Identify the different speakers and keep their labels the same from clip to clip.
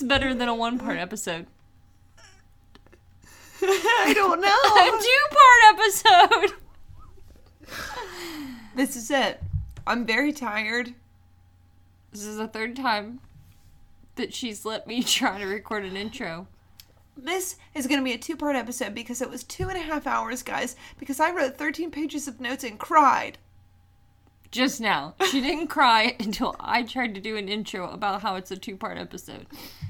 Speaker 1: better than a one-part episode?
Speaker 2: I don't know.
Speaker 1: A two-part episode!
Speaker 2: This is it. I'm very tired.
Speaker 1: This is the third time that she's let me try to record an intro.
Speaker 2: This is going to be a two-part episode because it was 2.5 hours, guys, because I wrote 13 pages of notes and cried.
Speaker 1: Just now. She didn't cry until I tried to do an intro about how it's a two-part episode.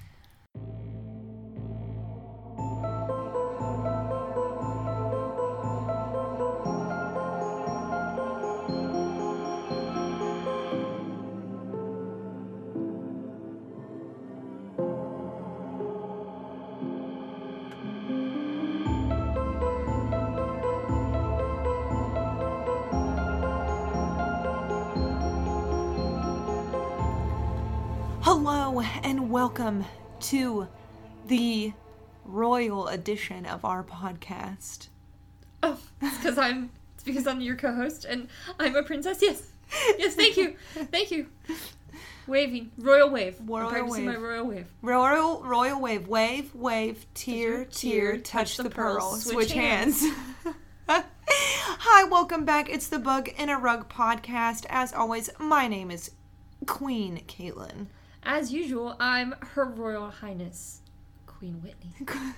Speaker 2: Hello and welcome to the royal edition of our podcast.
Speaker 1: Oh, it's because I'm your co-host and I'm a princess. Yes, thank you. Waving, royal wave.
Speaker 2: Royal
Speaker 1: practicing
Speaker 2: wave.
Speaker 1: my royal wave.
Speaker 2: Royal wave, wave, tear, touch the pearl, switch hands. Hi, welcome back. It's the Bug in a Rug podcast. As always, my name is Queen Caitlin.
Speaker 1: As usual, I'm Her Royal Highness, Queen Whitney.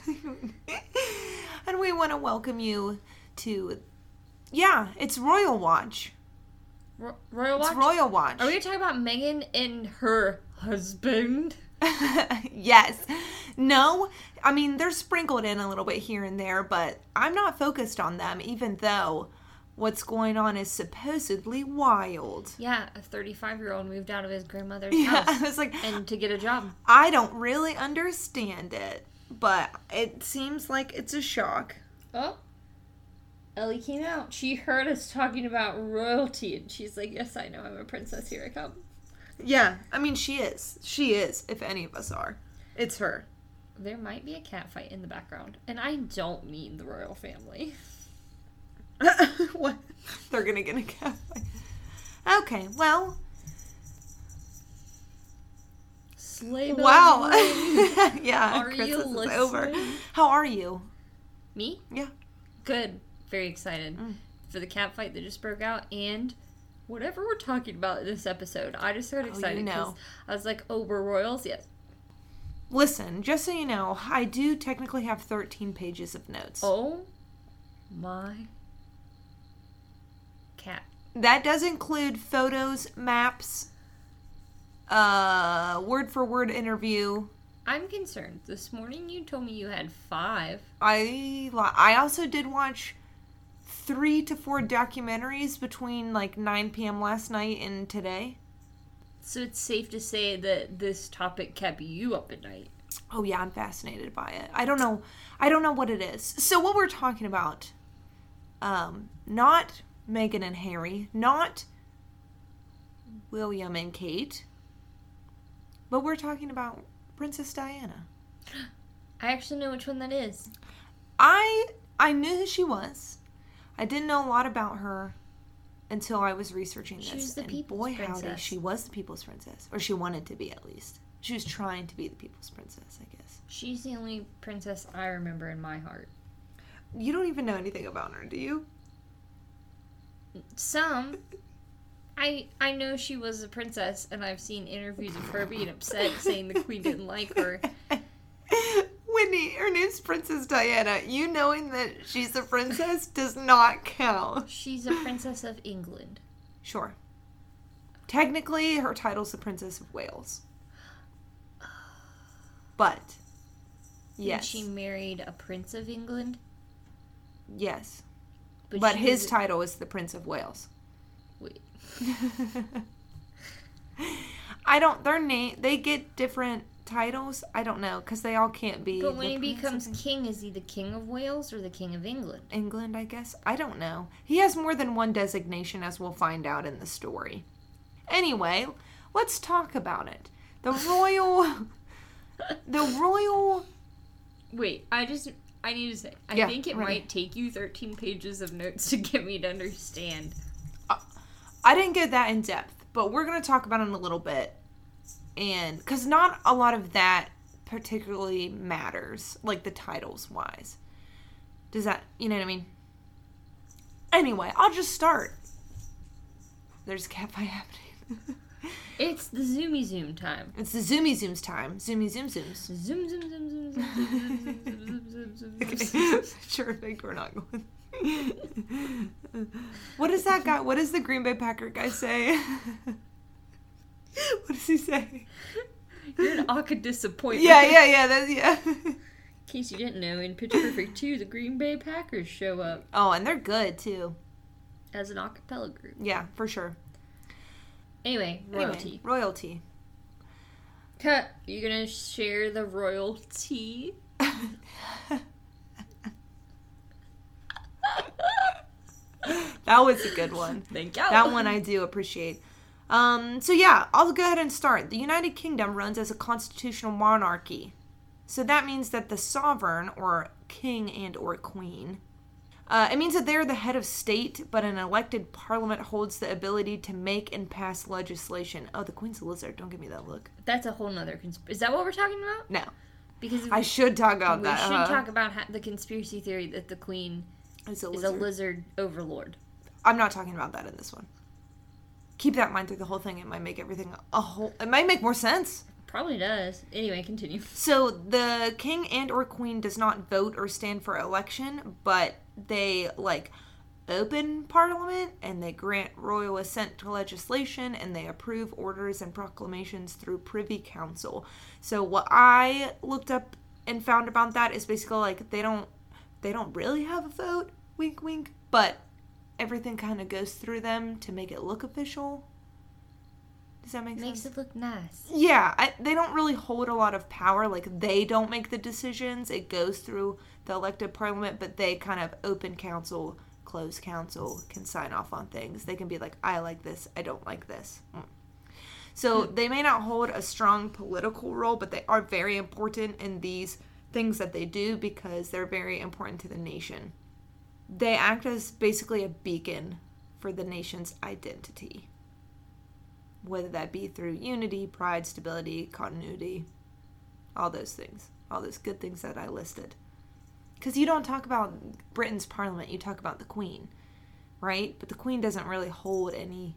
Speaker 2: And we want to welcome you to, it's Royal Watch.
Speaker 1: Royal Watch?
Speaker 2: It's Royal Watch.
Speaker 1: Are we going to talk about Meghan and her husband?
Speaker 2: Yes. No, I mean, they're sprinkled in a little bit here and there, but I'm not focused on them, even though what's going on is supposedly wild.
Speaker 1: Yeah, a 35-year-old moved out of his grandmother's
Speaker 2: Yeah,
Speaker 1: house
Speaker 2: I was like,
Speaker 1: and to get a job.
Speaker 2: I don't really understand it, but it seems like it's a shock.
Speaker 1: Oh, Ellie came out. She heard us talking about royalty, and she's like, yes, I know, I'm a princess, here I come.
Speaker 2: Yeah, I mean, she is. She is, if any of us are. It's her.
Speaker 1: There might be a cat fight in the background, and I don't mean the royal family.
Speaker 2: What? They're gonna get a cat fight. Okay, well.
Speaker 1: Slay bells
Speaker 2: Wow.
Speaker 1: ring.
Speaker 2: Yeah,
Speaker 1: Are
Speaker 2: Christmas
Speaker 1: you
Speaker 2: is
Speaker 1: listening?
Speaker 2: over. How are you?
Speaker 1: Me?
Speaker 2: Yeah.
Speaker 1: Good. Very excited for the cat fight that just broke out and whatever we're talking about in this episode. I just got excited because I was like, oh, we're royals? Yes.
Speaker 2: Listen, just so you know, I do technically have 13 pages of notes.
Speaker 1: Oh my cat.
Speaker 2: That does include photos, maps, word-for-word interview.
Speaker 1: I'm concerned. This morning you told me you had 5.
Speaker 2: I also did watch 3 to 4 documentaries between like 9 p.m. last night and today.
Speaker 1: So it's safe to say that this topic kept you up at night.
Speaker 2: Oh yeah, I'm fascinated by it. I don't know what it is. So what we're talking about, not Meghan and Harry, not William and Kate, but we're talking about Princess Diana.
Speaker 1: I actually know which one that is.
Speaker 2: I knew who she was. I didn't know a lot about her until I was researching this.
Speaker 1: She was the
Speaker 2: and
Speaker 1: people's
Speaker 2: boy,
Speaker 1: princess.
Speaker 2: howdy, she was the people's princess. Or she wanted to be, at least. She was trying to be the people's princess, I guess.
Speaker 1: She's the only princess I remember in my heart.
Speaker 2: You don't even know anything about her, do you?
Speaker 1: Some. I know she was a princess, and I've seen interviews of her being upset, saying the queen didn't like her.
Speaker 2: Whitney, her name's Princess Diana. You knowing that she's a princess does not count.
Speaker 1: She's a princess of England.
Speaker 2: Sure. Technically, her title's the Princess of Wales. But, yes.
Speaker 1: And she married a prince of England?
Speaker 2: Yes. But his
Speaker 1: was...
Speaker 2: title is the Prince of Wales.
Speaker 1: Wait.
Speaker 2: They get different titles. I don't know, because they all can't be.
Speaker 1: But when he becomes king, is he the King of Wales or the King of England?
Speaker 2: England, I guess. I don't know. He has more than one designation, as we'll find out in the story. Anyway, let's talk about it. The royal...
Speaker 1: Wait, I need to say, I think it might take you 13 pages of notes to get me to understand.
Speaker 2: I didn't get that in depth, but we're going to talk about it in a little bit. And, because not a lot of that particularly matters, like the titles wise. Does that, you know what I mean? Anyway, I'll just start. There's a catfight happening.
Speaker 1: It's the Zoomy Zoom time.
Speaker 2: It's the Zoomy Zooms time. Zoomy Zoom Zooms.
Speaker 1: Zoom, zoom, zoom, zoom, zoom, zoom, zoom, zoom,
Speaker 2: Okay. Sure, think we're not going. What is that guy? What does the Green Bay Packer guy say? What does he say?
Speaker 1: You're an awka disappointment.
Speaker 2: Yeah. That's, yeah.
Speaker 1: In case you didn't know, in Pitch Perfect 2, the Green Bay Packers show up.
Speaker 2: Oh, and they're good, too.
Speaker 1: As an acapella group.
Speaker 2: Yeah, for sure.
Speaker 1: Anyway, royalty.
Speaker 2: Royalty.
Speaker 1: Cut. You gonna share the royalty?
Speaker 2: That was a good one.
Speaker 1: Thank you.
Speaker 2: That one I do appreciate. So yeah, I'll go ahead and start. The United Kingdom runs as a constitutional monarchy. So that means that the sovereign, or king and or queen, it means that they're the head of state, but an elected parliament holds the ability to make and pass legislation. Oh, the queen's a lizard. Don't give me that look.
Speaker 1: That's a whole nother Is that what we're talking about?
Speaker 2: No.
Speaker 1: Because
Speaker 2: I should talk about that.
Speaker 1: We should talk about the conspiracy theory that the queen is a lizard overlord.
Speaker 2: I'm not talking about that in this one. Keep that in mind through the whole thing. It might make everything it might make more sense.
Speaker 1: Probably does. Anyway, continue.
Speaker 2: So the king and or queen does not vote or stand for election, but they open parliament and they grant royal assent to legislation and they approve orders and proclamations through Privy Council. So what I looked up and found about that is basically they don't really have a vote, wink wink, but everything kind of goes through them to make it look official. Does that make sense?
Speaker 1: Makes it look nice.
Speaker 2: Yeah, they don't really hold a lot of power. They don't make the decisions. It goes through the elected parliament, but they kind of open council, close council, can sign off on things. They can be like, I like this, I don't like this. So they may not hold a strong political role, but they are very important in these things that they do because they're very important to the nation. They act as basically a beacon for the nation's identity. Whether that be through unity, pride, stability, continuity, all those things. All those good things that I listed. Because you don't talk about Britain's parliament, you talk about the Queen, right? But the Queen doesn't really hold any...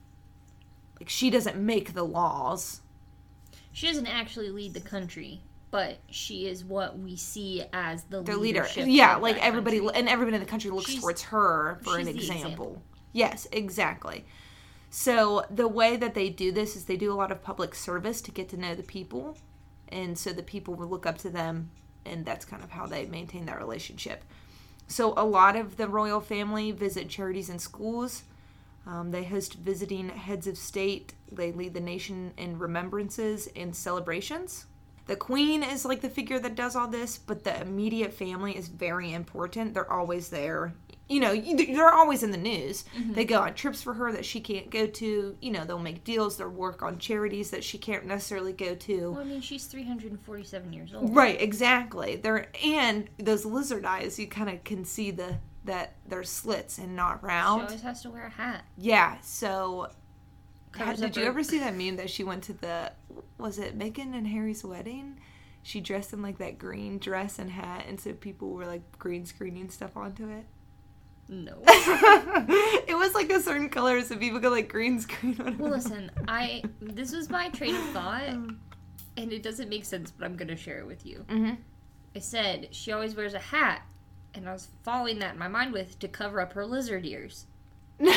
Speaker 2: she doesn't make the laws.
Speaker 1: She doesn't actually lead the country, but she is what we see as the
Speaker 2: leader.
Speaker 1: Leadership.
Speaker 2: Yeah, everybody in the country looks towards her for an example. Yes, exactly. So the way that they do this is they do a lot of public service to get to know the people. And so the people will look up to them, and that's kind of how they maintain that relationship. So a lot of the royal family visit charities and schools. They host visiting heads of state. They lead the nation in remembrances and celebrations. The queen is the figure that does all this, but the immediate family is very important. They're always there. They're always in the news. Mm-hmm. They go on trips for her that she can't go to. They'll make deals. They'll work on charities that she can't necessarily go to.
Speaker 1: Well, she's 347 years old.
Speaker 2: Right, exactly. And those lizard eyes, you kind of can see that they're slits and not round.
Speaker 1: She always has to wear a hat.
Speaker 2: Yeah, so... Did you ever see that meme that she went to was it Meghan and Harry's wedding? She dressed in that green dress and hat, and so people were green screening stuff onto it.
Speaker 1: No.
Speaker 2: It was a certain color, so people could green screen on it.
Speaker 1: Well, listen, this was my train of thought, and it doesn't make sense, but I'm going to share it with you.
Speaker 2: Mm-hmm.
Speaker 1: I said she always wears a hat, and I was following that in my mind to cover up her lizard ears.
Speaker 2: No.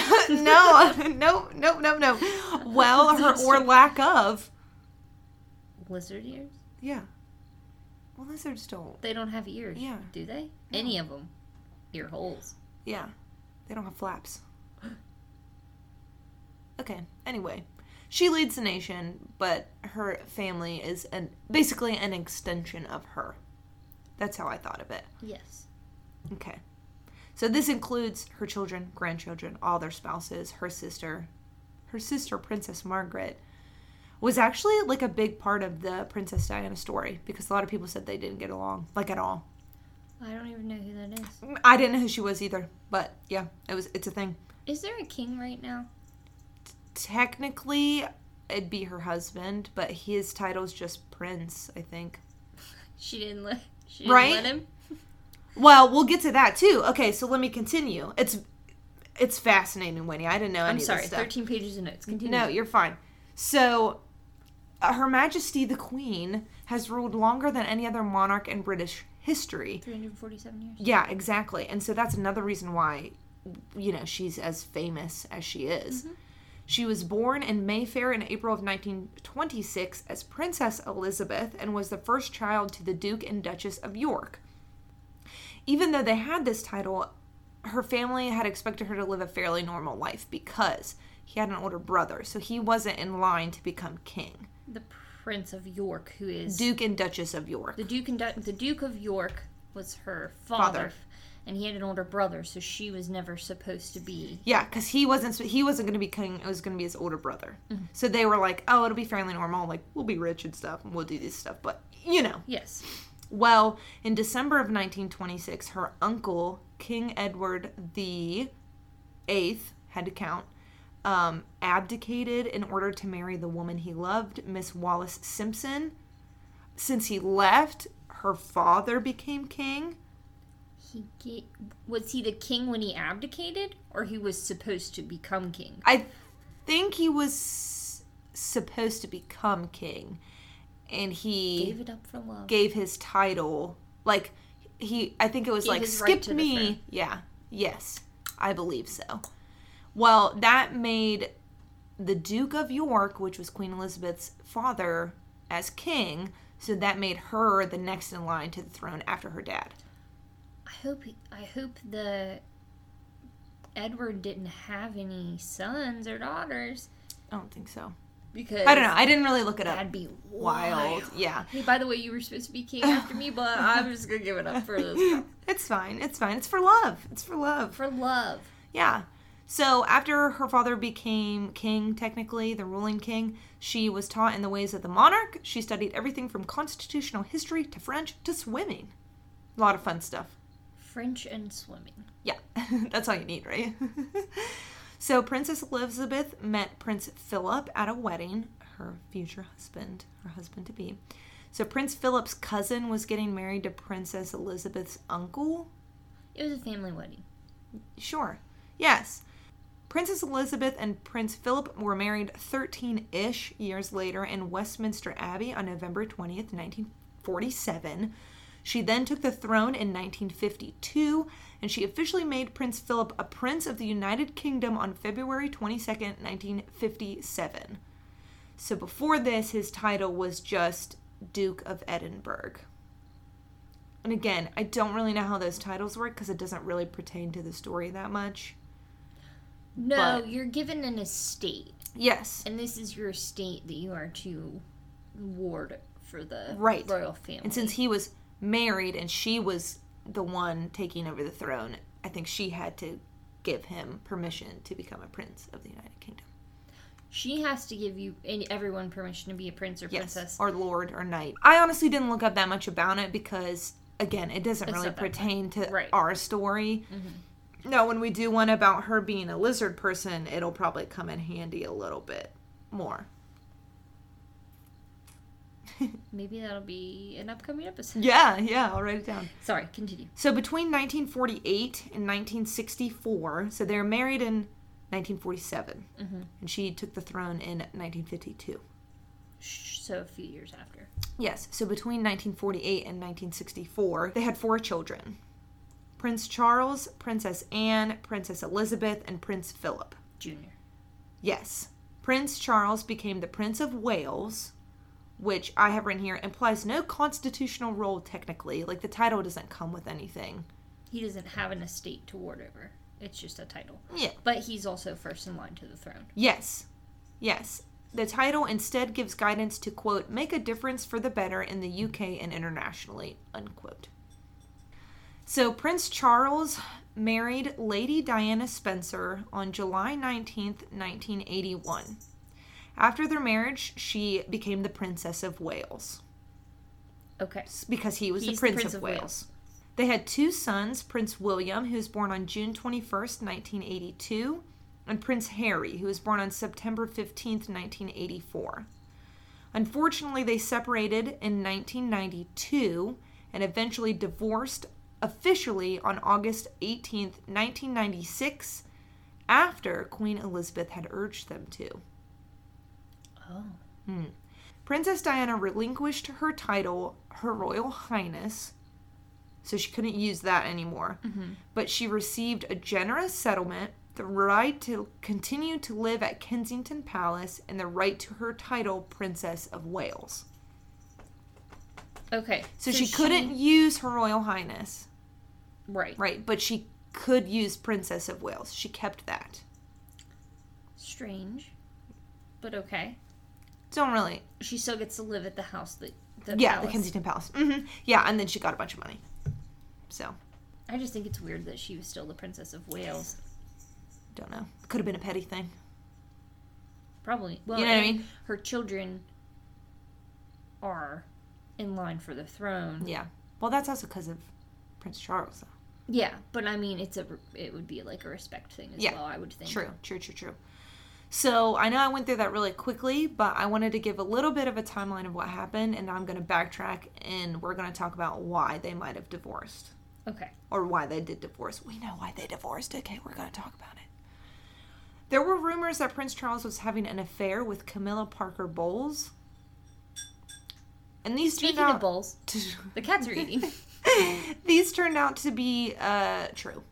Speaker 2: Well, or lack of.
Speaker 1: Lizard ears?
Speaker 2: Yeah. Well, lizards don't.
Speaker 1: They don't have ears.
Speaker 2: Yeah.
Speaker 1: Do they?
Speaker 2: No.
Speaker 1: Any of them. Ear holes.
Speaker 2: Yeah. They don't have flaps. Okay. Anyway. She leads the nation, but her family is basically an extension of her. That's how I thought of it.
Speaker 1: Yes.
Speaker 2: Okay. So this includes her children, grandchildren, all their spouses, her sister. Her sister, Princess Margaret, was actually a big part of the Princess Diana story because a lot of people said they didn't get along, at all.
Speaker 1: I don't even know who that is.
Speaker 2: I didn't know who she was either, but yeah, it's a thing.
Speaker 1: Is there a king right now?
Speaker 2: Technically, it'd be her husband, but his title's just Prince, I think.
Speaker 1: She didn't let him?
Speaker 2: Well, we'll get to that, too. Okay, so let me continue. It's fascinating, Winnie. I didn't know any of this stuff.
Speaker 1: 13 pages of notes. Continue.
Speaker 2: No, you're fine. So, Her Majesty the Queen has ruled longer than any other monarch in British history.
Speaker 1: 347 years.
Speaker 2: Yeah, exactly. And so that's another reason why, she's as famous as she is. Mm-hmm. She was born in Mayfair in April of 1926 as Princess Elizabeth and was the first child to the Duke and Duchess of York. Even though they had this title, her family had expected her to live a fairly normal life because he had an older brother, so he wasn't in line to become king.
Speaker 1: The Prince of York, who is...
Speaker 2: Duke and Duchess of York.
Speaker 1: The Duke of York was her father. And he had an older brother, so she was never supposed to be...
Speaker 2: Yeah, because he wasn't going to be king. It was going to be his older brother. Mm-hmm. So they were like, oh, it'll be fairly normal. Like, we'll be rich and stuff, and we'll do this stuff. But,
Speaker 1: Yes.
Speaker 2: Well, in December of 1926, her uncle, King Edward VIII, had to count, abdicated in order to marry the woman he loved, Miss Wallis Simpson. Since he left, her father became king.
Speaker 1: Was he the king when he abdicated, or he was supposed to become king?
Speaker 2: I think he was supposed to become king, and he
Speaker 1: gave it up for love.
Speaker 2: Gave his title, I think it was skip me. Yeah, yes, I believe so. Well, that made the Duke of York, which was Queen Elizabeth's father, as king, so that made her the next in line to the throne after her dad.
Speaker 1: I hope the Edward didn't have any sons or daughters.
Speaker 2: I don't think so.
Speaker 1: Because
Speaker 2: I don't know. I didn't really look it up.
Speaker 1: That'd be wild.
Speaker 2: Yeah.
Speaker 1: Hey, by the way, you were supposed to be king after me, but I'm just gonna give it up for this.
Speaker 2: It's fine. It's fine. It's for love. It's for love.
Speaker 1: For love.
Speaker 2: Yeah. So after her father became king, technically the ruling king, she was taught in the ways of the monarch. She studied everything from constitutional history to French to swimming. A lot of fun stuff.
Speaker 1: French and swimming.
Speaker 2: Yeah, that's all you need, right? So Princess Elizabeth met Prince Philip at a wedding, her future husband, her husband-to-be. So Prince Philip's cousin was getting married to Princess Elizabeth's uncle.
Speaker 1: It was a family wedding.
Speaker 2: Sure, yes. Princess Elizabeth and Prince Philip were married 13-ish years later in Westminster Abbey on November 20th, 1947. She then took the throne in 1952, and she officially made Prince Philip a Prince of the United Kingdom on February 22nd, 1957. So before this, his title was just Duke of Edinburgh. And again, I don't really know how those titles work because it doesn't really pertain to the story that much.
Speaker 1: No, you're given an estate.
Speaker 2: Yes.
Speaker 1: And this is your estate that you are to ward for the royal family.
Speaker 2: And since he was married and she was the one taking over the throne, I think she had to give him permission to become a prince of the United Kingdom.
Speaker 1: She has to give you everyone permission to be a prince or princess.
Speaker 2: Yes, or lord or knight. I honestly didn't look up that much about it because, again, it doesn't really pertain to our story. Mm-hmm. No, when we do one about her being a lizard person, it'll probably come in handy a little bit more.
Speaker 1: Maybe that'll be an upcoming episode.
Speaker 2: Yeah, I'll write it down.
Speaker 1: Sorry, continue.
Speaker 2: So between 1948 and 1964, so they were married in 1947, mm-hmm. and she took the throne in 1952.
Speaker 1: So a few years after.
Speaker 2: Yes, so between 1948 and 1964, they had 4 children. Prince Charles, Princess Anne, Princess Elizabeth, and Prince Philip.
Speaker 1: Jr.
Speaker 2: Yes. Prince Charles became the Prince of Wales, which I have written here implies no constitutional role technically. Like, the title doesn't come with anything.
Speaker 1: He doesn't have an estate to ward over. It's just a title.
Speaker 2: Yeah.
Speaker 1: But he's also first in line to the throne.
Speaker 2: Yes. The title instead gives guidance to, quote, make a difference for the better in the UK and internationally, unquote. So Prince Charles married Lady Diana Spencer on July 19th, 1981. After their marriage, she became the Princess of Wales.
Speaker 1: Okay.
Speaker 2: Because he was the Prince of Wales. They had 2 sons, Prince William, who was born on June 21st, 1982, and Prince Harry, who was born on September 15th, 1984. Unfortunately, they separated in 1992 and eventually divorced officially on August 18th, 1996, after Queen Elizabeth had urged them to.
Speaker 1: Oh.
Speaker 2: Princess Diana relinquished her title, Her Royal Highness, so she couldn't use that anymore. But she received a generous settlement, the right to continue to live at Kensington Palace, and the right to her title, Princess of Wales.
Speaker 1: Okay.
Speaker 2: So she couldn't use Her Royal Highness.
Speaker 1: Right.
Speaker 2: Right, but she could use Princess of Wales. She kept that.
Speaker 1: Strange. But okay.
Speaker 2: Don't really.
Speaker 1: She still gets to live at the house
Speaker 2: the
Speaker 1: palace.
Speaker 2: Kensington Palace. Yeah, and then she got a bunch of money. So.
Speaker 1: I just think it's weird that she was still the Princess of Wales.
Speaker 2: Don't know. Could have been a petty thing.
Speaker 1: Probably. Well,
Speaker 2: you know what I mean?
Speaker 1: Her children are in line for the throne.
Speaker 2: Yeah. Well, that's also because of Prince Charles, though.
Speaker 1: Yeah, but I mean, it would be like a respect thing as well, I would think.
Speaker 2: True. So, I know I went through that really quickly, but I wanted to give a little bit of a timeline of what happened, and I'm going to backtrack, and we're going to talk about why they might have divorced.
Speaker 1: Okay.
Speaker 2: Or why they did divorce. We know why they divorced. Okay, we're going to talk about it. There were rumors that Prince Charles was having an affair with Camilla Parker Bowles. And these
Speaker 1: Speaking of bowls, the cats are eating.
Speaker 2: These turned out to be true.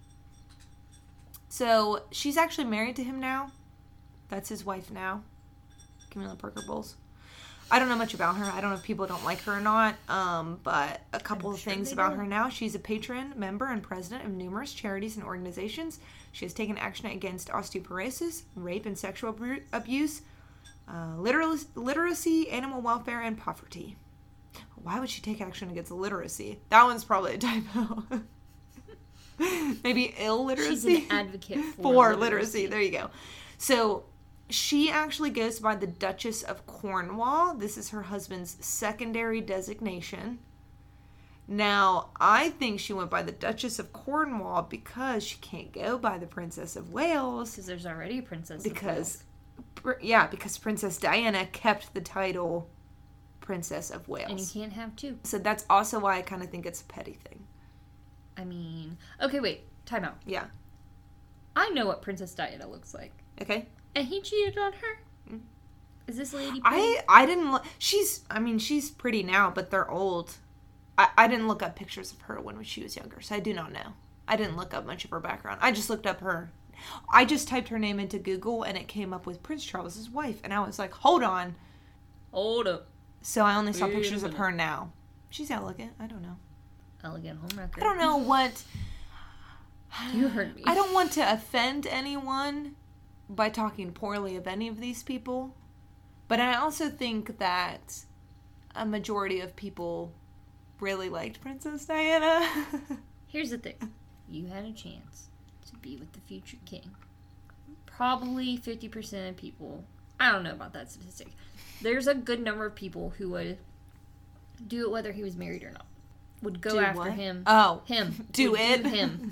Speaker 2: So, she's actually married to him now. That's his wife now. Camilla Parker Bowles. I don't know much about her. I don't know if people don't like her or not. But a couple of things about her now. She's a patron, member, and president of numerous charities and organizations. She has taken action against osteoporosis, rape and sexual abuse, literacy, animal welfare, and poverty. Why would she take action against literacy? That one's probably a typo. Maybe illiteracy?
Speaker 1: She's an advocate
Speaker 2: for literacy. There you go. So, she actually goes by the Duchess of Cornwall. This is her husband's secondary designation. Now, I think she went by the Duchess of Cornwall because she can't go by the Princess of Wales.
Speaker 1: Because there's already a Princess of Wales.
Speaker 2: Yeah, because Princess Diana kept the title Princess of Wales.
Speaker 1: And you can't have two.
Speaker 2: So that's also why I kind of think it's a petty thing.
Speaker 1: I mean... Okay, wait. Time out.
Speaker 2: Yeah.
Speaker 1: I know what Princess Diana looks like.
Speaker 2: Okay.
Speaker 1: And he cheated on her? Is this lady pretty?
Speaker 2: I didn't look... she's pretty now, but they're old. I didn't look up pictures of her when she was younger, so I do not know. I didn't look up much of her background. I just looked up her... I just typed her name into Google, and it came up with Prince Charles's wife, and I was like, hold on.
Speaker 1: Hold up.
Speaker 2: So I only saw pictures of her now. She's elegant. I don't know.
Speaker 1: Elegant homewrecker.
Speaker 2: I don't know what...
Speaker 1: You heard me.
Speaker 2: I don't want to offend anyone by talking poorly of any of these people, but I also think that a majority of people really liked Princess Diana.
Speaker 1: Here's the thing. You had a chance to be with the future king. Probably 50% of people... I don't know about that statistic. There's a good number of people who would do it whether he was married or not. Would go after him.
Speaker 2: Oh.
Speaker 1: Him.
Speaker 2: Do it.
Speaker 1: Do him.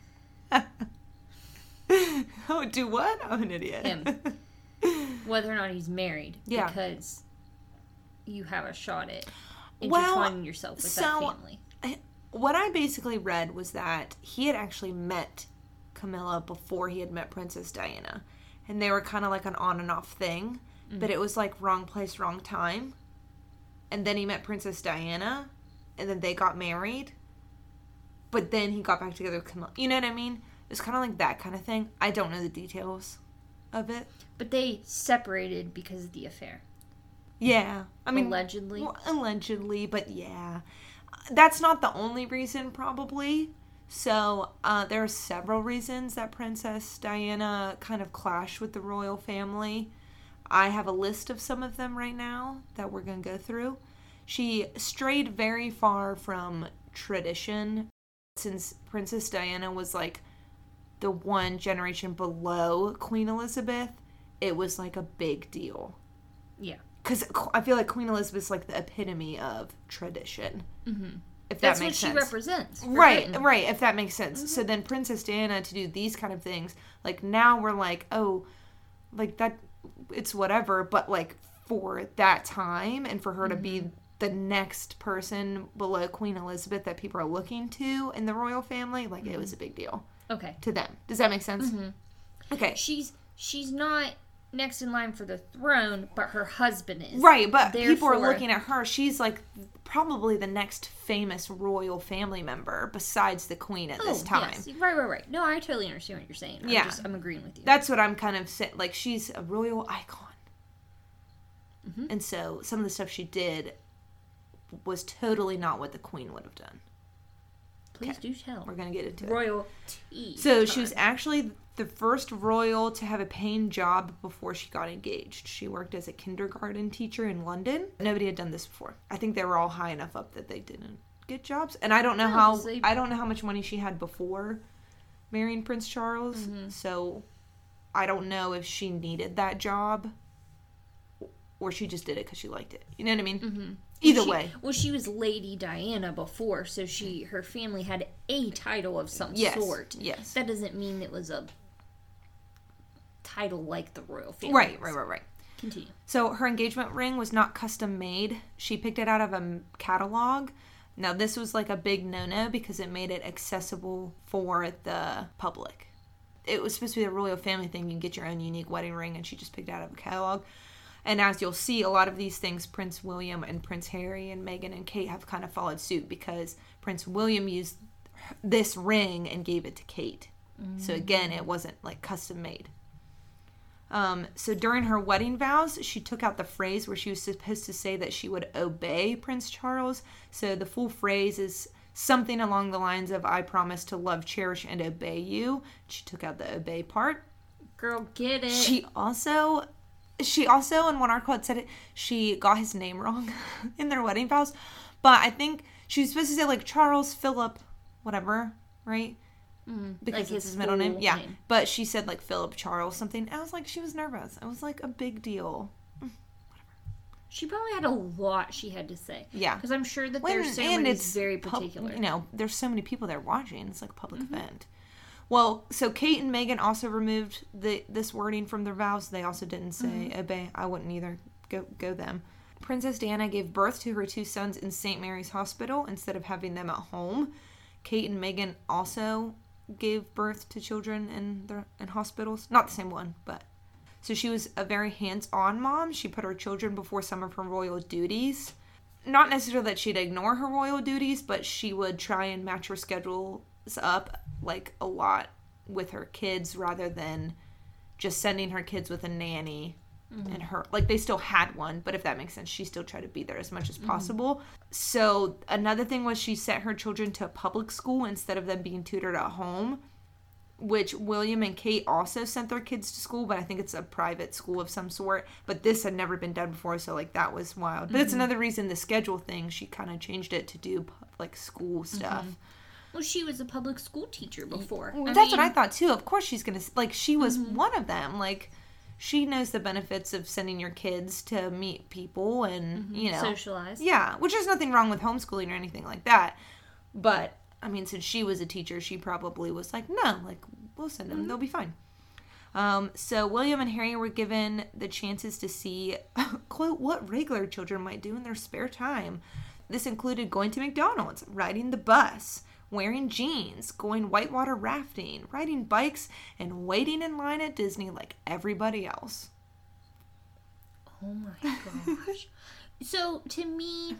Speaker 2: Oh, do what? I'm an idiot.
Speaker 1: Him. Whether or not he's married.
Speaker 2: Yeah.
Speaker 1: Because you have a shot at intertwining yourself with that family.
Speaker 2: What I basically read was that he had actually met Camilla before he had met Princess Diana. And they were kind of like an on and off thing. Mm-hmm. But it was like wrong place, wrong time. And then he met Princess Diana. And then they got married. But then he got back together with Camilla. You know what I mean? It's kind of like that kind of thing. I don't know the details of it.
Speaker 1: But they separated because of the affair.
Speaker 2: Yeah. I mean...
Speaker 1: Allegedly.
Speaker 2: Well, allegedly, but yeah. That's not the only reason, probably. So, there are several reasons that Princess Diana kind of clashed with the royal family. I have a list of some of them right now that we're going to go through. She strayed very far from tradition. Since Princess Diana was like the one generation below Queen Elizabeth, it was like a big deal.
Speaker 1: Yeah.
Speaker 2: Because I feel like Queen Elizabeth's like the epitome of tradition.
Speaker 1: Mm-hmm.
Speaker 2: If that makes sense.
Speaker 1: That's what she represents.
Speaker 2: Right, right, if that makes sense. Mm-hmm. So then Princess Diana to do these kind of things, like now we're like, oh, like that, it's whatever. But like for that time and for her to be the next person below Queen Elizabeth that people are looking to in the royal family. Like, it was a big deal.
Speaker 1: Okay.
Speaker 2: To them. Does that make sense? Okay.
Speaker 1: She's not next in line for the throne, but her husband is.
Speaker 2: Right, but people are looking at her. She's like probably the next famous royal family member besides the Queen at this time.
Speaker 1: Yes. Right. No, I totally understand what you're saying. I'm agreeing with you.
Speaker 2: That's what I'm kind of saying. Like, she's a royal icon. And so some of the stuff she did was totally not what the Queen would have done.
Speaker 1: Please do tell.
Speaker 2: We're going to get into it.
Speaker 1: Royalty.
Speaker 2: So she was actually the first royal to have a paying job before she got engaged. She worked as a kindergarten teacher in London. Nobody had done this before. I think they were all high enough up that they didn't get jobs. And I don't know how much money she had before marrying Prince Charles. So I don't know if she needed that job or she just did it because she liked it. You know what I mean? Either way.
Speaker 1: Well, she was Lady Diana before, so her family had a title of some sort.
Speaker 2: Yes.
Speaker 1: That doesn't mean it was a title like the royal family.
Speaker 2: Right.
Speaker 1: Continue.
Speaker 2: So her engagement ring was not custom made. She picked it out of a catalog. Now, this was like a big no-no because it made it accessible for the public. It was supposed to be a royal family thing. You can get your own unique wedding ring, and she just picked it out of a catalog. And as you'll see, a lot of these things, Prince William and Prince Harry and Meghan and Kate have kind of followed suit because Prince William used this ring and gave it to Kate. So again, it wasn't like custom made. So during her wedding vows, she took out the phrase where she was supposed to say that she would obey Prince Charles. So the full phrase is something along the lines of, I promise to love, cherish, and obey you. She took out the obey part.
Speaker 1: Girl, get it.
Speaker 2: She also, in one article it said it, she got his name wrong in their wedding vows. But I think she was supposed to say like Charles Philip, whatever, right? Because
Speaker 1: like
Speaker 2: it's his middle name. Yeah. But she said like Philip Charles something. I was like, she was nervous. It was like a big deal.
Speaker 1: She probably had a lot she had to say.
Speaker 2: Yeah.
Speaker 1: Because I'm sure that their ceremony is very particular.
Speaker 2: There's so many people there watching. It's like a public event. Well, so Kate and Meghan also removed this wording from their vows. They also didn't say obey. I wouldn't either. Go them. Princess Diana gave birth to her 2 sons in St. Mary's Hospital instead of having them at home. Kate and Meghan also gave birth to children in hospitals. Not the same one, but... So she was a very hands-on mom. She put her children before some of her royal duties. Not necessarily that she'd ignore her royal duties, but she would try and match her schedules up like a lot with her kids rather than just sending her kids with a nanny and her, like, they still had one, but if that makes sense, she still tried to be there as much as possible. So another thing was she sent her children to a public school instead of them being tutored at home, which William and Kate also sent their kids to school, but I think it's a private school of some sort. But this had never been done before, so like that was wild. But it's another reason the schedule thing, she kind of changed it to do like school stuff.
Speaker 1: Well, she was a public school teacher before.
Speaker 2: That's what I thought too. Of course she's gonna, like, she was one of them. Like, she knows the benefits of sending your kids to meet people and
Speaker 1: socialize.
Speaker 2: Yeah, which there's nothing wrong with homeschooling or anything like that. But I mean, since she was a teacher, she probably was like, no, like, we'll send them. They'll be fine. So William and Harry were given the chances to see, quote, what regular children might do in their spare time. This included going to McDonald's, riding the bus, wearing jeans, going whitewater rafting, riding bikes, and waiting in line at Disney like everybody else.
Speaker 1: Oh my gosh. So, to me,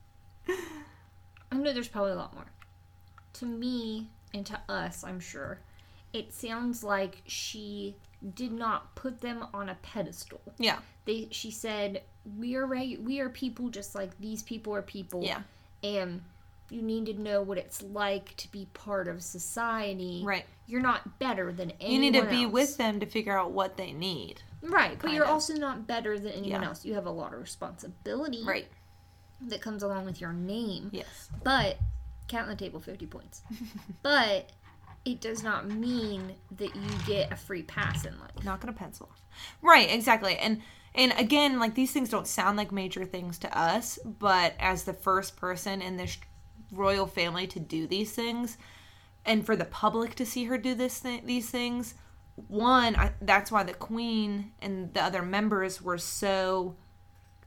Speaker 1: I know there's probably a lot more. To me, and to us, I'm sure, it sounds like she did not put them on a pedestal.
Speaker 2: Yeah.
Speaker 1: She said, we are people just like these people are people.
Speaker 2: Yeah.
Speaker 1: And you need to know what it's like to be part of society.
Speaker 2: Right.
Speaker 1: You're not better than anyone else.
Speaker 2: You need to be with them to figure out what they need.
Speaker 1: Right. But you're also not better than anyone else. You have a lot of responsibility.
Speaker 2: Right.
Speaker 1: That comes along with your name.
Speaker 2: Yes.
Speaker 1: But, count on the table, 50 points. But it does not mean that you get a free pass in life.
Speaker 2: Not going to pencil off. Right, exactly. And again, like, these things don't sound like major things to us, but as the first person in this royal family to do these things, and for the public to see her do these things, that's why the Queen and the other members were so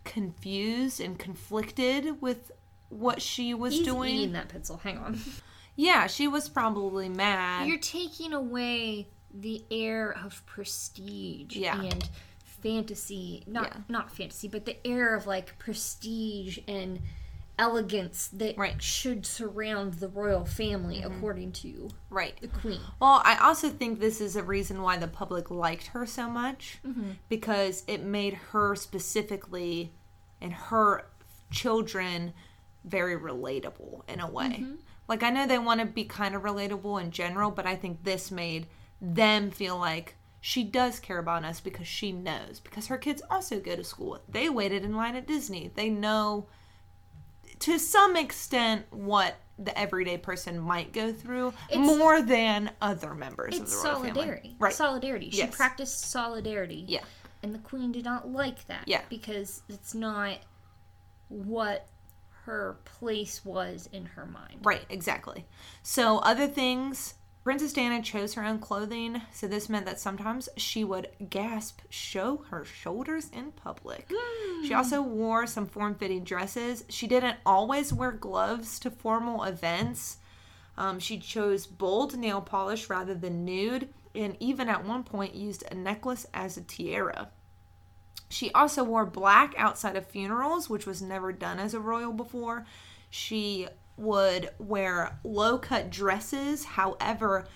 Speaker 2: confused and conflicted with what she was doing.
Speaker 1: He's eating that pencil. Hang on.
Speaker 2: Yeah, she was probably mad.
Speaker 1: You're taking away the air of prestige and fantasy. Not fantasy, but the air of like prestige and elegance that should surround the royal family, according to the queen.
Speaker 2: Well, I also think this is a reason why the public liked her so much, because it made her specifically and her children very relatable in a way. Like, I know they want to be kind of relatable in general, but I think this made them feel like she does care about us because she knows. Because her kids also go to school. They waited in line at Disney. They know, to some extent, what the everyday person might go through more than other members of the royal family. Right.
Speaker 1: Solidarity. She practiced solidarity.
Speaker 2: Yeah.
Speaker 1: And the queen did not like that.
Speaker 2: Yeah.
Speaker 1: Because it's not what her place was in her mind.
Speaker 2: Right, exactly. So other things, Princess Diana chose her own clothing, so this meant that sometimes she would show her shoulders in public. She also wore some form-fitting dresses. She didn't always wear gloves to formal events. She chose bold nail polish rather than nude, and even at one point used a necklace as a tiara. She also wore black outside of funerals, which was never done as a royal before. She would wear low-cut dresses. However,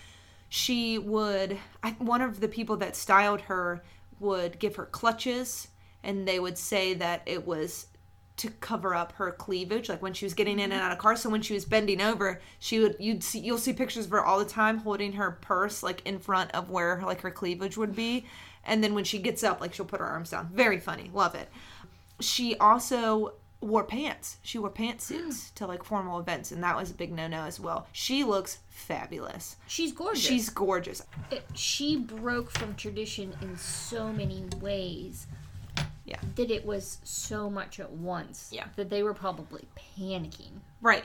Speaker 2: one of the people that styled her would give her clutches, and they would say that it was to cover up her cleavage, like when she was getting in and out of cars. So when she was bending over, you'll see pictures of her all the time holding her purse like in front of where like her cleavage would be. And then when she gets up, like she'll put her arms down. Very funny. Love it. She also wore pants. She wore pantsuits to like formal events, and that was a big no-no as well. She looks fabulous.
Speaker 1: She's gorgeous. She broke from tradition in so many ways. Yeah. That it was so much at once. Yeah. That they were probably panicking.
Speaker 2: Right.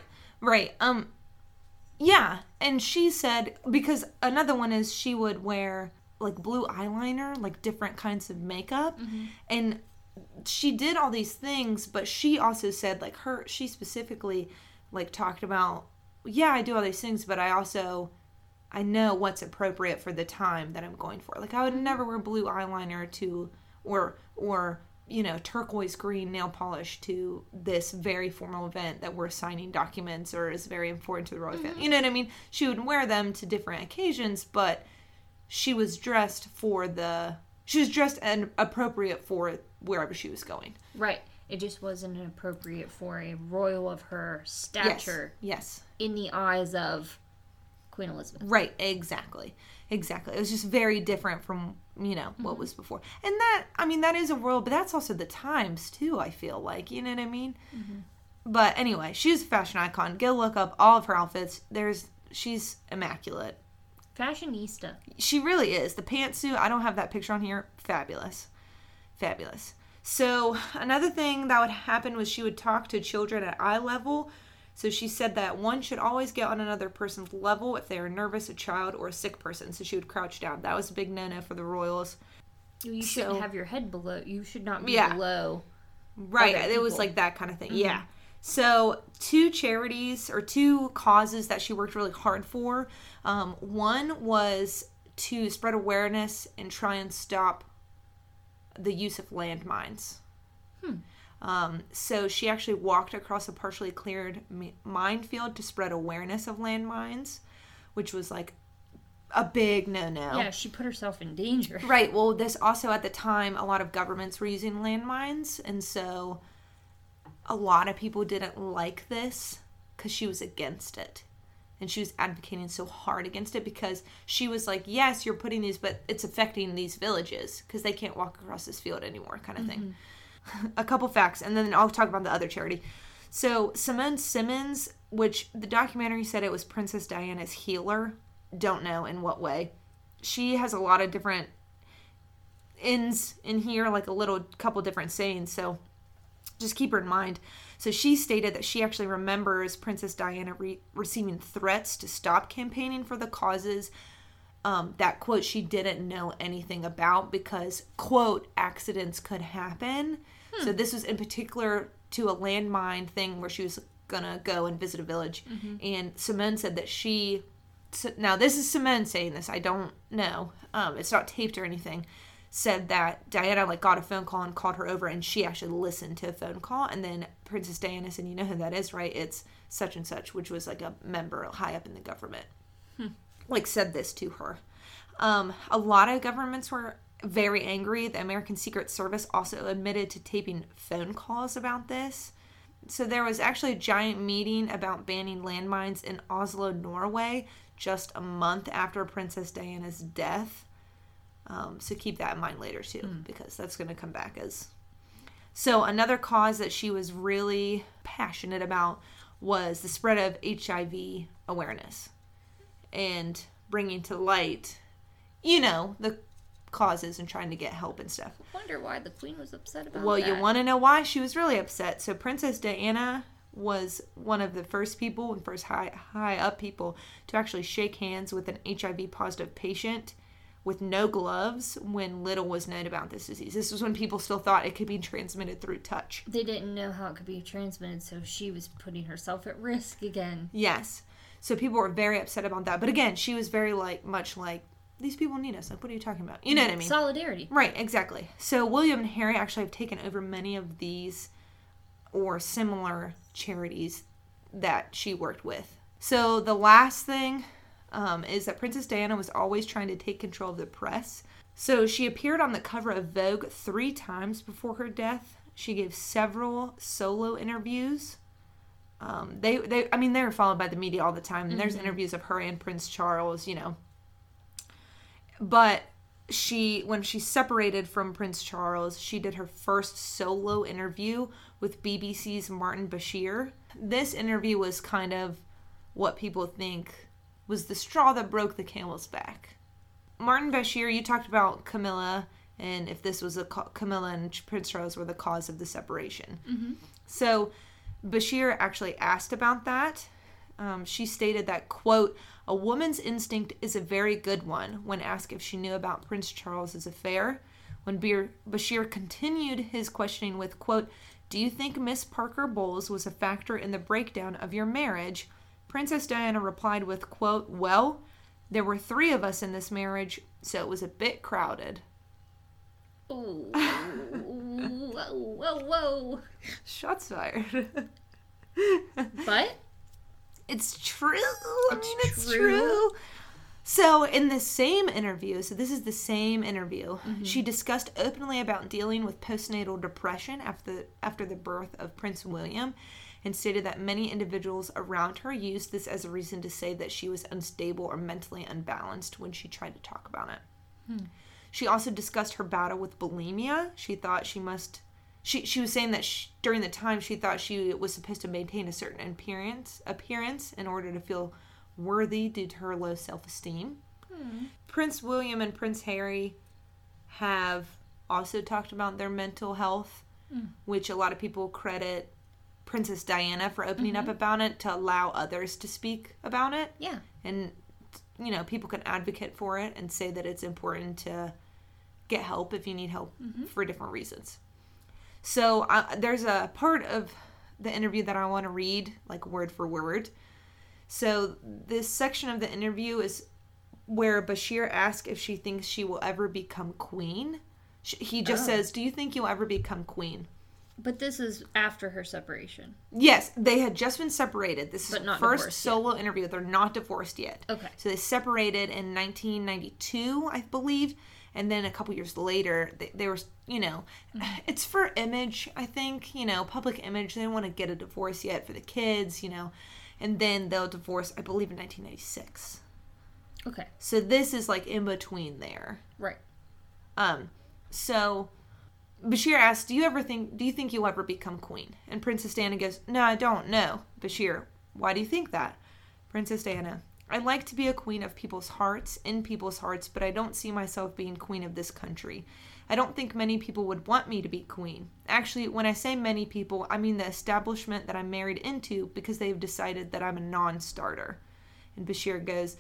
Speaker 2: Yeah. And she said, because another one is she would wear like blue eyeliner, like different kinds of makeup. And she did all these things, but she also said like she specifically like talked about, I do all these things, but I know what's appropriate for the time that I'm going for. Like I would never wear blue eyeliner or turquoise green nail polish to this very formal event that we're signing documents or is very important to the royal family. You know what I mean? She would wear them to different occasions, but she was dressed and appropriate for wherever she was going.
Speaker 1: Right. It just wasn't appropriate for a royal of her stature.
Speaker 2: Yes.
Speaker 1: In the eyes of Queen Elizabeth.
Speaker 2: Right. Exactly. It was just very different from, what was before. And that is a royal, but that's also the times too, I feel like. You know what I mean? But anyway, she's a fashion icon. Go look up all of her outfits. She's immaculate.
Speaker 1: Fashionista.
Speaker 2: She really is. The pantsuit, I don't have that picture on here. Fabulous. So another thing that would happen was she would talk to children at eye level. So she said that one should always get on another person's level if they are nervous, a child, or a sick person. So she would crouch down. That was a big no-no for the royals.
Speaker 1: You shouldn't have your head below. You should not be below.
Speaker 2: Right. It was like that kind of thing. Yeah. So 2 charities or 2 causes that she worked really hard for. One was to spread awareness and try and stop the use of landmines. So she actually walked across a partially cleared minefield to spread awareness of landmines, which was like a big no-no.
Speaker 1: Yeah, she put herself in danger.
Speaker 2: Right. Well, this also at the time, a lot of governments were using landmines, and so a lot of people didn't like this because she was against it. And she was advocating so hard against it because she was like, yes, you're putting these, but it's affecting these villages because they can't walk across this field anymore kind of thing. A couple facts, and then I'll talk about the other charity. So Simone Simmons, which the documentary said it was Princess Diana's healer. Don't know in what way. She has a lot of different ends in here, like a couple different sayings, so just keep her in mind. So she stated that she actually remembers Princess Diana receiving threats to stop campaigning for the causes that, quote, she didn't know anything about because, quote, accidents could happen. So this was in particular to a landmine thing where she was gonna go and visit a village. And Simone said that now this is Simone saying this, I don't know, it's not taped or anything, said that Diana got a phone call and called her over, and she actually listened to a phone call, and then Princess Diana said, you know who that is, right? It's such and such, which was a member high up in the government, said this to her. A lot of governments were very angry. The American Secret Service also admitted to taping phone calls about this. So there was actually a giant meeting about banning landmines in Oslo, Norway, just a month after Princess Diana's death. So keep that in mind later too, because that's going to come back as... So another cause that she was really passionate about was the spread of HIV awareness and bringing to light, the causes and trying to get help and stuff.
Speaker 1: I wonder why the queen was upset about
Speaker 2: that.
Speaker 1: You
Speaker 2: want to know why she was really upset. So Princess Diana was one of the first people and first high up people to actually shake hands with an HIV positive patient with no gloves when little was known about this disease. This was when people still thought it could be transmitted through touch.
Speaker 1: They didn't know how it could be transmitted, so she was putting herself at risk again.
Speaker 2: Yes. So people were very upset about that. But again, she was very much like, these people need us. What are you talking about? You know what I mean?
Speaker 1: Solidarity.
Speaker 2: Right, exactly. So William and Harry actually have taken over many of these or similar charities that she worked with. So the last thing is that Princess Diana was always trying to take control of the press. So she appeared on the cover of Vogue 3 times before her death. She gave several solo interviews. They were followed by the media all the time. And there's interviews of her and Prince Charles, But when she separated from Prince Charles, she did her first solo interview with BBC's Martin Bashir. This interview was kind of what people think was the straw that broke the camel's back. Martin Bashir, you talked about Camilla, and if this was Camilla and Prince Charles were the cause of the separation. So Bashir actually asked about that. She stated that, quote, a woman's instinct is a very good one when asked if she knew about Prince Charles's affair. When Bashir continued his questioning with, quote, do you think Miss Parker Bowles was a factor in the breakdown of your marriage? Princess Diana replied with, quote, well, there were 3 of us in this marriage, so it was a bit crowded.
Speaker 1: Oh, whoa.
Speaker 2: Shots fired.
Speaker 1: But?
Speaker 2: It's true. It's true. So in the same interview, so this is the same interview, she discussed openly about dealing with postnatal depression after the birth of Prince William, and stated that many individuals around her used this as a reason to say that she was unstable or mentally unbalanced when she tried to talk about it. She also discussed her battle with bulimia. She thought she was saying that during the time she thought she was supposed to maintain a certain appearance in order to feel worthy due to her low self-esteem. Prince William and Prince Harry have also talked about their mental health, which a lot of people credit Princess Diana for opening up about it to allow others to speak about it.
Speaker 1: Yeah.
Speaker 2: And, people can advocate for it and say that it's important to get help if you need help for different reasons. So there's a part of the interview that I want to read, word for word. So this section of the interview is where Bashir asks if she thinks she will ever become queen. He just says, do you think you'll ever become queen?
Speaker 1: But this is after her separation.
Speaker 2: Yes, they had just been separated. This is the first solo interview. They're not divorced yet.
Speaker 1: Okay.
Speaker 2: So they separated in 1992, I believe. And then a couple years later, they were, it's for image, I think, public image. They don't want to get a divorce yet for the kids, and then they'll divorce, I believe, in 1996.
Speaker 1: Okay.
Speaker 2: So this is in between there.
Speaker 1: Right.
Speaker 2: So Bashir asks, do you think you'll ever become queen? And Princess Diana goes, no, I don't know. Bashir, why do you think that? Princess Diana, I'd like to be a queen of people's hearts, in people's hearts, but I don't see myself being queen of this country. I don't think many people would want me to be queen. Actually, when I say many people, I mean the establishment that I'm married into because they've decided that I'm a non-starter. And Bashir goes,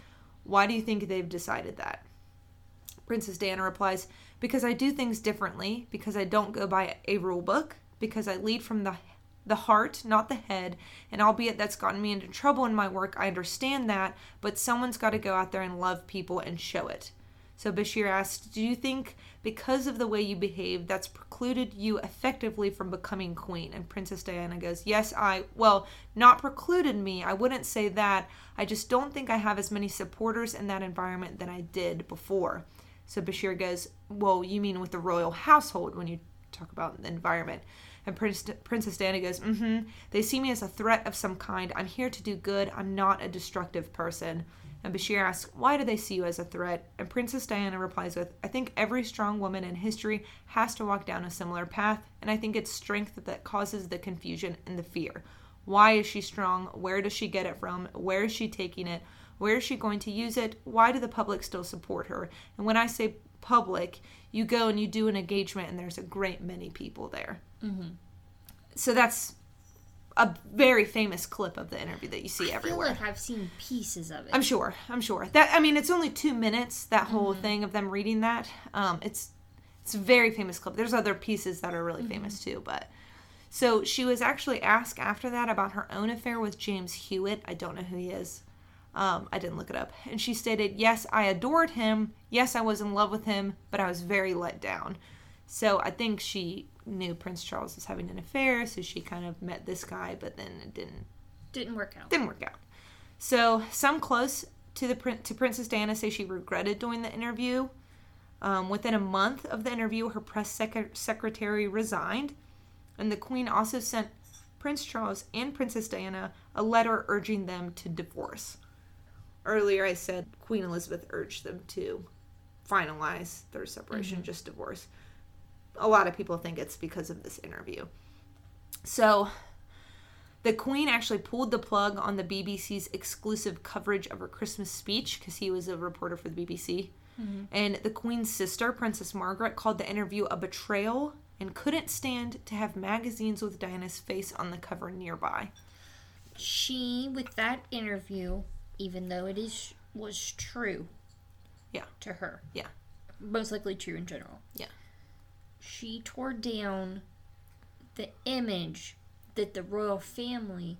Speaker 2: Why do you think they've decided that? Princess Diana replies, because I do things differently, because I don't go by a rule book, because I lead from the heart, not the head, and albeit that's gotten me into trouble in my work, I understand that, but someone's got to go out there and love people and show it. So Bashir asks, do you think because of the way you behave, that's precluded you effectively from becoming queen? And Princess Diana goes, yes, not precluded me. I wouldn't say that. I just don't think I have as many supporters in that environment than I did before. So Bashir goes, well, you mean with the royal household when you talk about the environment? And Princess Diana goes, they see me as a threat of some kind. I'm here to do good. I'm not a destructive person. And Bashir asks, why do they see you as a threat? And Princess Diana replies with, I think every strong woman in history has to walk down a similar path, and I think it's strength that causes the confusion and the fear. Why is she strong? Where does she get it from? Where is she taking it? Where is she going to use it? Why do the public still support her? And when I say public, you go and you do an engagement, and there's a great many people there. Mm-hmm. So that's a very famous clip of the interview that you see everywhere.
Speaker 1: I feel like I've seen pieces of it.
Speaker 2: I'm sure. It's only 2 minutes, that whole thing of them reading that. It's a very famous clip. There's other pieces that are really famous too, but... So she was actually asked after that about her own affair with James Hewitt. I don't know who he is. I didn't look it up. And she stated, yes, I adored him. Yes, I was in love with him, but I was very let down. So I think she knew Prince Charles was having an affair, so she kind of met this guy, but then it
Speaker 1: didn't work out.
Speaker 2: So some close to Princess Diana say she regretted doing the interview. Within a month of the interview, her press secretary resigned, and the Queen also sent Prince Charles and Princess Diana a letter urging them to divorce. Earlier I said Queen Elizabeth urged them to finalize their separation, just divorce. A lot of people think it's because of this interview. So, the Queen actually pulled the plug on the BBC's exclusive coverage of her Christmas speech, because he was a reporter for the BBC. Mm-hmm. And the Queen's sister, Princess Margaret, called the interview a betrayal and couldn't stand to have magazines with Diana's face on the cover nearby.
Speaker 1: She, with that interview, even though it was true to her.
Speaker 2: Yeah.
Speaker 1: Most likely true in general.
Speaker 2: Yeah.
Speaker 1: She tore down the image that the royal family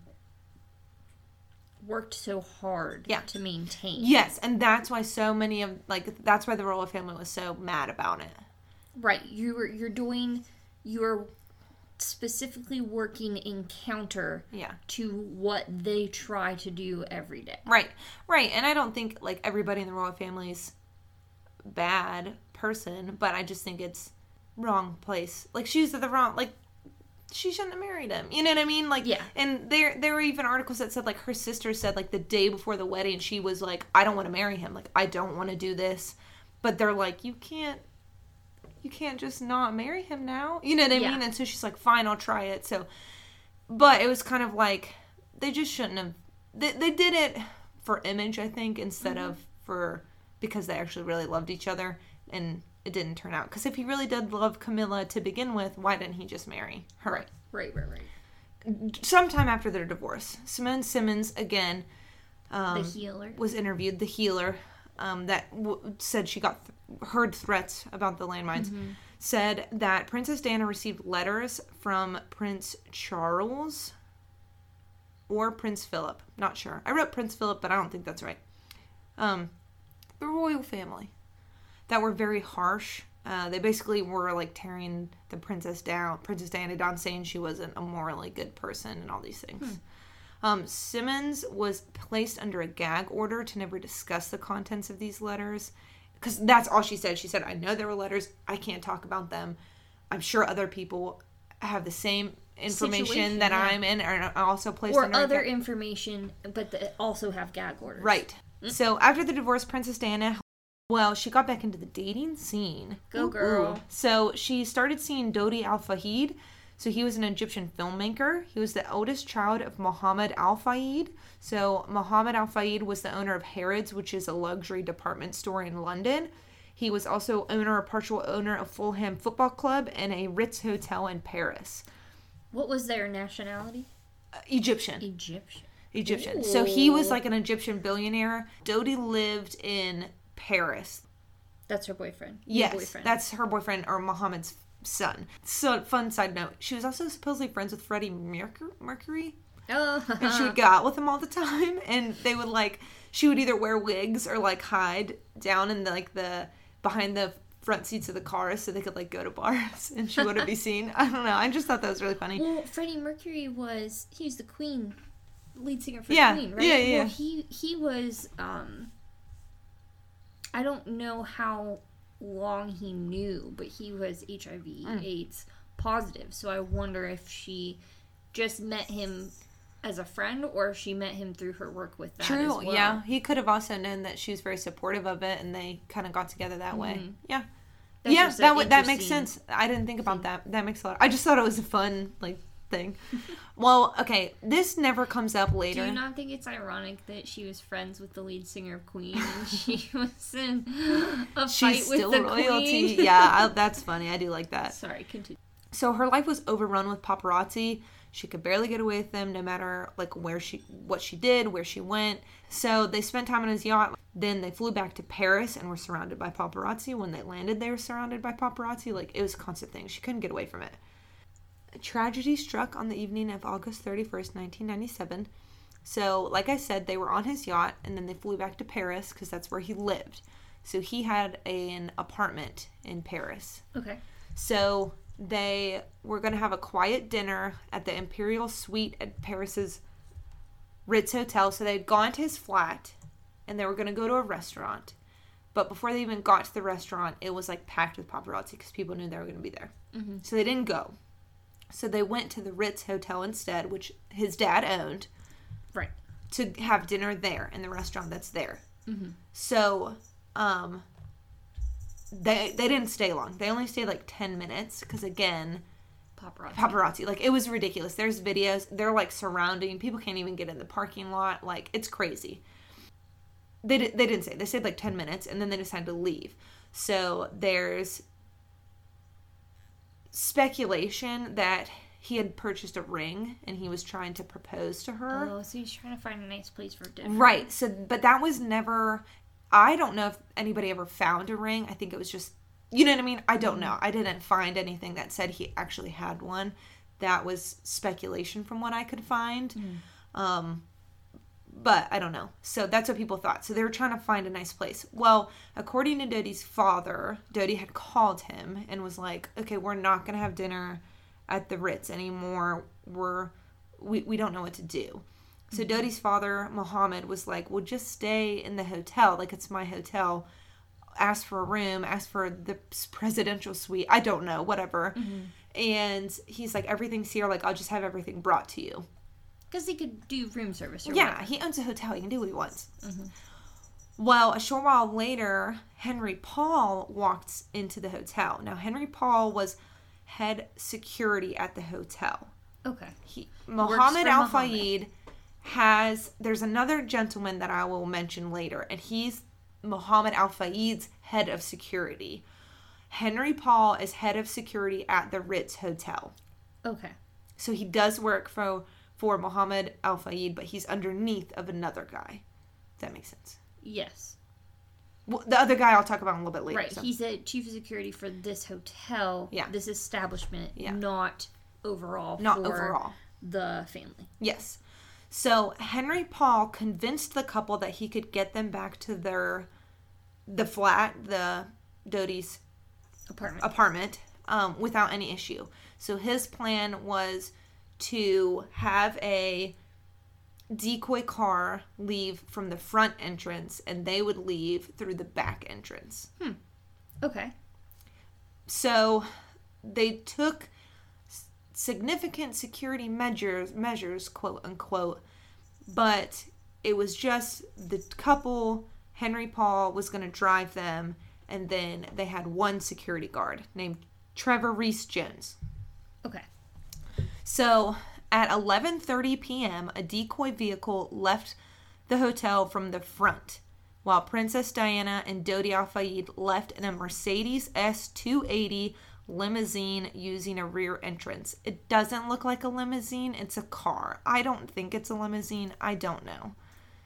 Speaker 1: worked so hard to maintain.
Speaker 2: Yes, and that's why that's why the royal family was so mad about it.
Speaker 1: Right. You're specifically working in counter to what they try to do every day.
Speaker 2: Right. And I don't think everybody in the royal family is bad person, but I just think it's wrong place. She was at the wrong, she shouldn't have married him. You know what I mean? And there were even articles that said, her sister said, the day before the wedding, she was like, I don't want to marry him. I don't want to do this. But they're like, you can't just not marry him now. You know what I mean? And so she's like, fine, I'll try it. So, but it was kind of they just shouldn't have, they did it for image, I think, instead of because they actually really loved each other, and it didn't turn out. Because if he really did love Camilla to begin with, why didn't he just marry her?
Speaker 1: Right.
Speaker 2: Sometime after their divorce, Simone Simmons, again,
Speaker 1: the healer,
Speaker 2: was interviewed. The healer, that said she heard threats about the landmines, said that Princess Diana received letters from Prince Charles or Prince Philip. Not sure. I wrote Prince Philip, but I don't think that's right. The royal family that were very harsh. They basically were tearing the Princess Diana down, saying she wasn't a morally good person and all these things. Simmons was placed under a gag order to never discuss the contents of these letters, because that's all she said. She said, I know there were letters. I can't talk about them. I'm sure other people have the same information that I'm in, are also placed under
Speaker 1: other information, but that also have gag orders.
Speaker 2: Right. So after the divorce, Princess Diana, she got back into the dating scene.
Speaker 1: Go girl.
Speaker 2: So she started seeing Dodi Al-Fayed. So he was an Egyptian filmmaker. He was the oldest child of Mohammed Al-Fayed. So Mohammed Al-Fayed was the owner of Harrods, which is a luxury department store in London. He was also partial owner of Fulham Football Club and a Ritz Hotel in Paris.
Speaker 1: What was their nationality?
Speaker 2: Egyptian. Egyptian.
Speaker 1: Ooh.
Speaker 2: So he was like an Egyptian billionaire. Dodi lived in Paris.
Speaker 1: That's her boyfriend.
Speaker 2: Yes,
Speaker 1: boyfriend.
Speaker 2: that's her boyfriend or Muhammad's son. So, fun side note, she was also supposedly friends with Freddie Mercury.
Speaker 1: Oh.
Speaker 2: And she would go out with him all the time. And they would she would either wear wigs or hide down in the behind the front seats of the cars so they could go to bars and she wouldn't be seen. I don't know. I just thought that was really funny.
Speaker 1: Well, Freddie Mercury was the Queen lead singer for Queen, right?
Speaker 2: Yeah.
Speaker 1: Well, he was I don't know how long he knew, but he was HIV/AIDS positive. So I wonder if she just met him as a friend or if she met him through her work with that as well.
Speaker 2: Yeah. He could have also known that she was very supportive of it and they kind of got together that way. Yeah.
Speaker 1: That's
Speaker 2: That makes sense. I didn't think about that. That makes a lot. I just thought it was a fun thing. Well, okay, this never comes up later.
Speaker 1: Do you not think it's ironic that she was friends with the lead singer of Queen and she was in a fight with the
Speaker 2: royalty.
Speaker 1: Queen?
Speaker 2: Yeah, that's funny. I do like that.
Speaker 1: Sorry, continue.
Speaker 2: So her life was overrun with paparazzi. She could barely get away with them, no matter what she did, where she went. So they spent time on his yacht. Then they flew back to Paris and were surrounded by paparazzi. When they landed, they were surrounded by paparazzi. It was a constant thing. She couldn't get away from it. A tragedy struck on the evening of August 31st, 1997. So, like I said, they were on his yacht, and then they flew back to Paris because that's where he lived. So he had an apartment in Paris.
Speaker 1: Okay.
Speaker 2: So they were going to have a quiet dinner at the Imperial Suite at Paris's Ritz Hotel. So they'd gone to his flat, and they were going to go to a restaurant. But before they even got to the restaurant, it was packed with paparazzi because people knew they were going to be there. Mm-hmm. So they didn't go. So they went to the Ritz Hotel instead, which his dad owned.
Speaker 1: Right.
Speaker 2: To have dinner there in the restaurant that's there.
Speaker 1: Mm-hmm.
Speaker 2: So, they didn't stay long. They only stayed 10 minutes because, again, paparazzi. It was ridiculous. There's videos. They're surrounding. People can't even get in the parking lot. It's crazy. They didn't stay. They stayed 10 minutes and then they decided to leave. So there's speculation that he had purchased a ring and he was trying to propose to her.
Speaker 1: Oh, so he's trying to find a nice place for dinner.
Speaker 2: Right. So, but that was never... I don't know if anybody ever found a ring. I think it was just... You know what I mean? I don't know. I didn't find anything that said he actually had one. That was speculation from what I could find. But I don't know. So that's what people thought. So they were trying to find a nice place. Well, according to Dodi's father, Dodi had called him and was like, okay, we're not going to have dinner at the Ritz anymore. We don't know what to do. So Dodi's father, Muhammad, was like, well, just stay in the hotel. It's my hotel. Ask for a room. Ask for the presidential suite. I don't know. Whatever. Mm-hmm. And he's like, everything's here. I'll just have everything brought to you.
Speaker 1: Because he could do room service or
Speaker 2: yeah,
Speaker 1: whatever.
Speaker 2: He owns a hotel. He can do what he wants.
Speaker 1: Mm-hmm.
Speaker 2: Well, a short while later, Henry Paul walked into the hotel. Now, Henry Paul was head security at the hotel.
Speaker 1: Okay.
Speaker 2: Muhammad Al-Fayed there's another gentleman that I will mention later, and he's Muhammad Al-Fayed's head of security. Henry Paul is head of security at the Ritz Hotel.
Speaker 1: Okay.
Speaker 2: So he does work for Muhammad Al-Fayed, but he's underneath of another guy. If that makes sense.
Speaker 1: Yes.
Speaker 2: Well, the other guy I'll talk about a little bit later.
Speaker 1: Right. So. He's a chief of security for this hotel, this establishment, not overall for the family.
Speaker 2: Yes. So Henry Paul convinced the couple that he could get them back to the flat, the Dodi's apartment without any issue. So his plan was to have a decoy car leave from the front entrance and they would leave through the back entrance.
Speaker 1: Okay.
Speaker 2: So they took significant security measures, quote unquote, but it was just the couple. Henry Paul was going to drive them, and then they had one security guard named Trevor Reese Jones.
Speaker 1: Okay.
Speaker 2: So at 11:30 p.m., a decoy vehicle left the hotel from the front, while Princess Diana and Dodi Al-Fayed left in a Mercedes S280 limousine using a rear entrance. It doesn't look like a limousine. It's a car. I don't think it's a limousine. I don't know.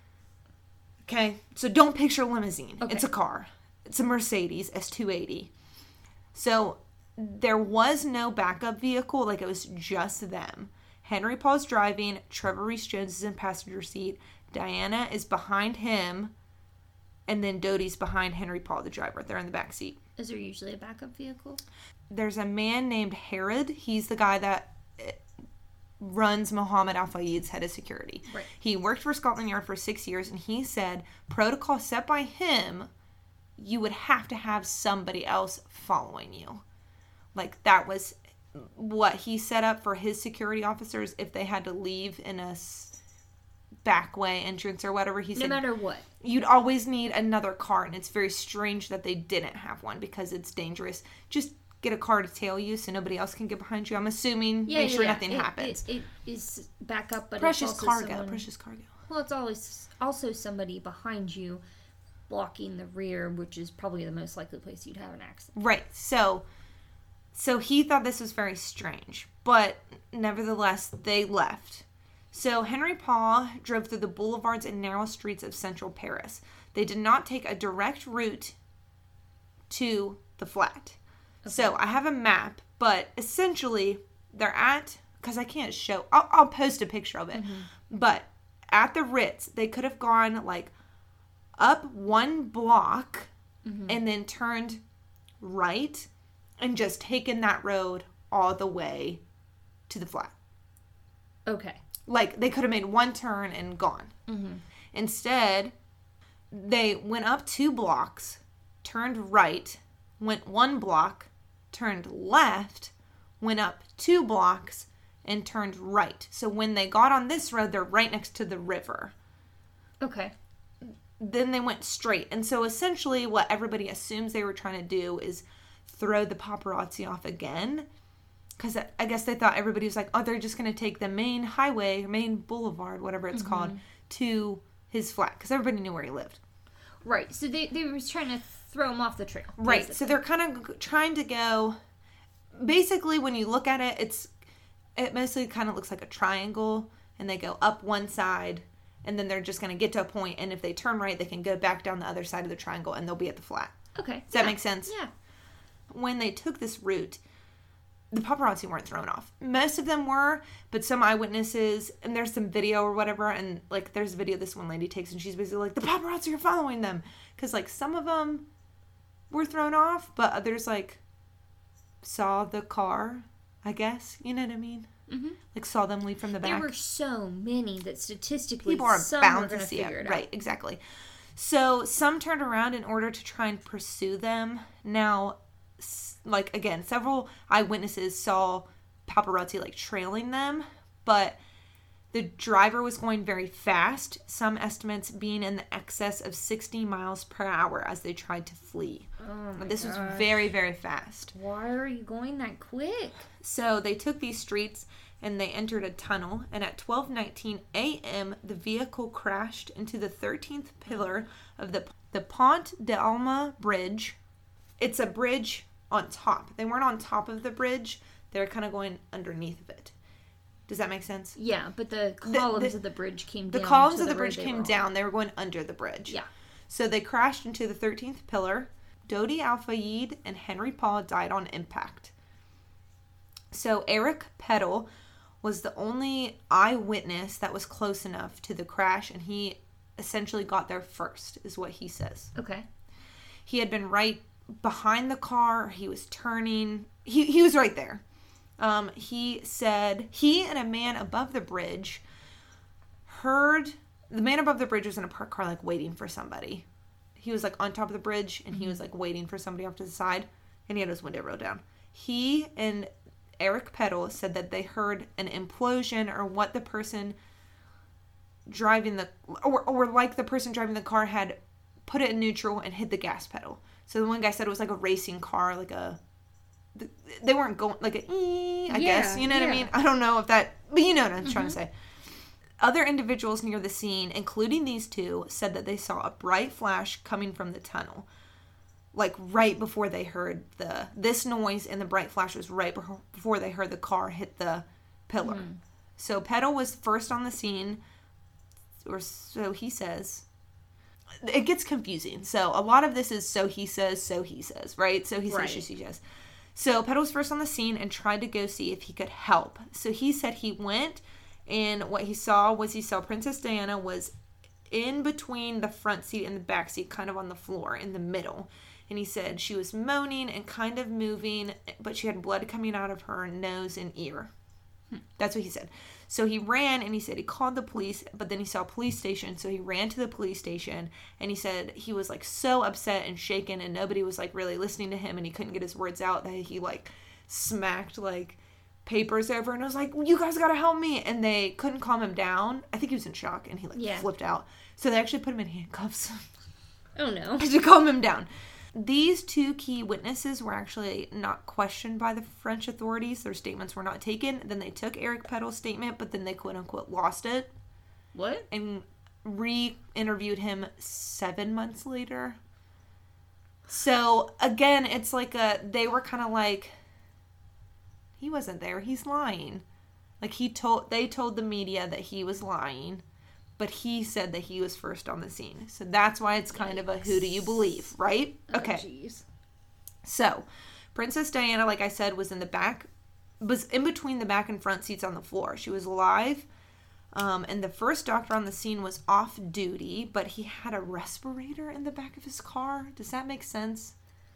Speaker 2: Okay, so don't picture a limousine. Okay. It's a car. It's a Mercedes S280. So there was no backup vehicle. Like, it was just them. Henry Paul's driving. Trevor Reese Jones is in passenger seat. Diana is behind him. And then Dodie's behind Henry Paul, the driver. They're in the back seat.
Speaker 1: Is there usually a backup vehicle?
Speaker 2: There's a man named Herod. He's the guy that runs Mohammed Al Fayed's head of security.
Speaker 1: Right.
Speaker 2: He worked for Scotland Yard for 6 years, and he said protocol set by him, you would have to have somebody else following you. Like, that was what he set up for his security officers if they had to leave in a back way entrance or whatever. He said
Speaker 1: no matter what,
Speaker 2: you'd always need another car, and it's very strange that they didn't have one because it's dangerous. Just get a car to tail you so nobody else can get behind you. I'm assuming make sure nothing happens.
Speaker 1: It is backup, but
Speaker 2: precious
Speaker 1: it's also
Speaker 2: cargo. Precious cargo.
Speaker 1: Well, it's always also somebody behind you blocking the rear, which is probably the most likely place you'd have an accident.
Speaker 2: Right. So he thought this was very strange, but nevertheless, they left. So Henry Paul drove through the boulevards and narrow streets of central Paris. They did not take a direct route to the flat. Okay. So I have a map, but essentially they're at, because I can't show, I'll post a picture of it, but at the Ritz, they could have gone like up one block and then turned right and just taken that road all the way to the flat.
Speaker 1: Okay.
Speaker 2: Like, they could have made one turn and gone. Instead, they went up 2 blocks, turned right, went 1 block, turned left, went up 2 blocks, and turned right. So when they got on this road, they're right next to the river.
Speaker 1: Okay.
Speaker 2: Then they went straight. And so essentially what everybody assumes they were trying to do is throw the paparazzi off again. Because I guess they thought everybody was like, oh, they're just going to take the main highway, main boulevard, whatever it's called, to his flat. Because everybody knew where he lived.
Speaker 1: Right. So they were trying to throw him off the trail.
Speaker 2: Right. Basically. So they're kind of trying to go... Basically, when you look at it, it mostly kind of looks like a triangle. And they go up one side. And then they're just going to get to a point. And if they turn right, they can go back down the other side of the triangle. And they'll be at the flat.
Speaker 1: Okay.
Speaker 2: Does that make sense?
Speaker 1: Yeah.
Speaker 2: When they took this route... The paparazzi weren't thrown off. Most of them were, but some eyewitnesses, and there's some video or whatever, and, like, there's a video this one lady takes, and she's basically like, the paparazzi are following them. Because, like, some of them were thrown off, but others, like, saw the car, I guess. You know what I mean? Like, saw them leave from the back.
Speaker 1: There were so many that statistically
Speaker 2: people are
Speaker 1: some
Speaker 2: bound
Speaker 1: were going to
Speaker 2: see
Speaker 1: figure
Speaker 2: it.
Speaker 1: it out.
Speaker 2: Right, exactly. So, some turned around in order to try and pursue them. Now... Like, again, several eyewitnesses saw paparazzi, like, trailing them, but the driver was going very fast, some estimates being in the excess of 60 miles per hour as they tried to flee.
Speaker 1: Oh my
Speaker 2: This
Speaker 1: gosh.
Speaker 2: was very, very fast.
Speaker 1: Why are you going that quick?
Speaker 2: So they took these streets and they entered a tunnel, and at 12:19 a.m., the vehicle crashed into the 13th pillar of the Pont d'Alma bridge. It's a bridge on top. They weren't on top of the bridge. They were kind of going underneath of it. Does that make sense?
Speaker 1: Yeah, but the columns of the bridge came down.
Speaker 2: The columns of the bridge came down. They were going under the bridge.
Speaker 1: Yeah.
Speaker 2: So they crashed into the 13th pillar. Dodi Al Fayed and Henry Paul died on impact. So Eric Peddle was the only eyewitness that was close enough to the crash, and he essentially got there first, is what he says.
Speaker 1: Okay.
Speaker 2: He had been right behind the car. He was turning. He was right there. He said he and a man above the bridge heard... The man above the bridge was in a parked car, like, waiting for somebody. He was, like, on top of the bridge, and he was, like, waiting for somebody off to the side, and he had his window rolled down. He and Eric Peddle said that they heard an implosion, or what the person driving the... Or like the person driving the car had put it in neutral and hit the gas pedal. So the one guy said it was like a racing car, like a... They weren't going... Like a... I guess. You know what I mean? I don't know if that... But you know what I'm trying to say. Other individuals near the scene, including these two, said that they saw a bright flash coming from the tunnel. like right before they heard this noise, and the bright flash was right before they heard the car hit the pillar. Mm-hmm. So Peddle was first on the scene, or so he says. It gets confusing. So a lot of this is so he says, right? So he says, she says. So Peddle was first on the scene and tried to go see if he could help. So he said he went, and what he saw Princess Diana was in between the front seat and the back seat, kind of on the floor in the middle. And he said she was moaning and kind of moving, but she had blood coming out of her nose and ear. That's what he said. So he ran, and he said he called the police, but then he saw a police station, so he ran to the police station, and he said he was like so upset and shaken, and nobody was like really listening to him, and he couldn't get his words out, that he like smacked like papers over, and I was like, you guys gotta help me, and they couldn't calm him down. I think he was in shock, and he like flipped out. So they actually put him in handcuffs.
Speaker 1: Oh no.
Speaker 2: To calm him down. These two key witnesses were actually not questioned by the French authorities. Their statements were not taken. Then they took Eric Peddle's statement, but then they quote-unquote lost it.
Speaker 1: What?
Speaker 2: And re-interviewed him 7 months later. So, again, it's like they were kind of like, he wasn't there. He's lying. Like, they told the media that he was lying. But he said that he was first on the scene. So that's why it's kind of a who do you believe, right? Okay.
Speaker 1: Jeez.
Speaker 2: So, Princess Diana, like I said, was in between the back and front seats on the floor. She was alive. And the first doctor on the scene was off duty, but he had a respirator in the back of his car. Does that make sense?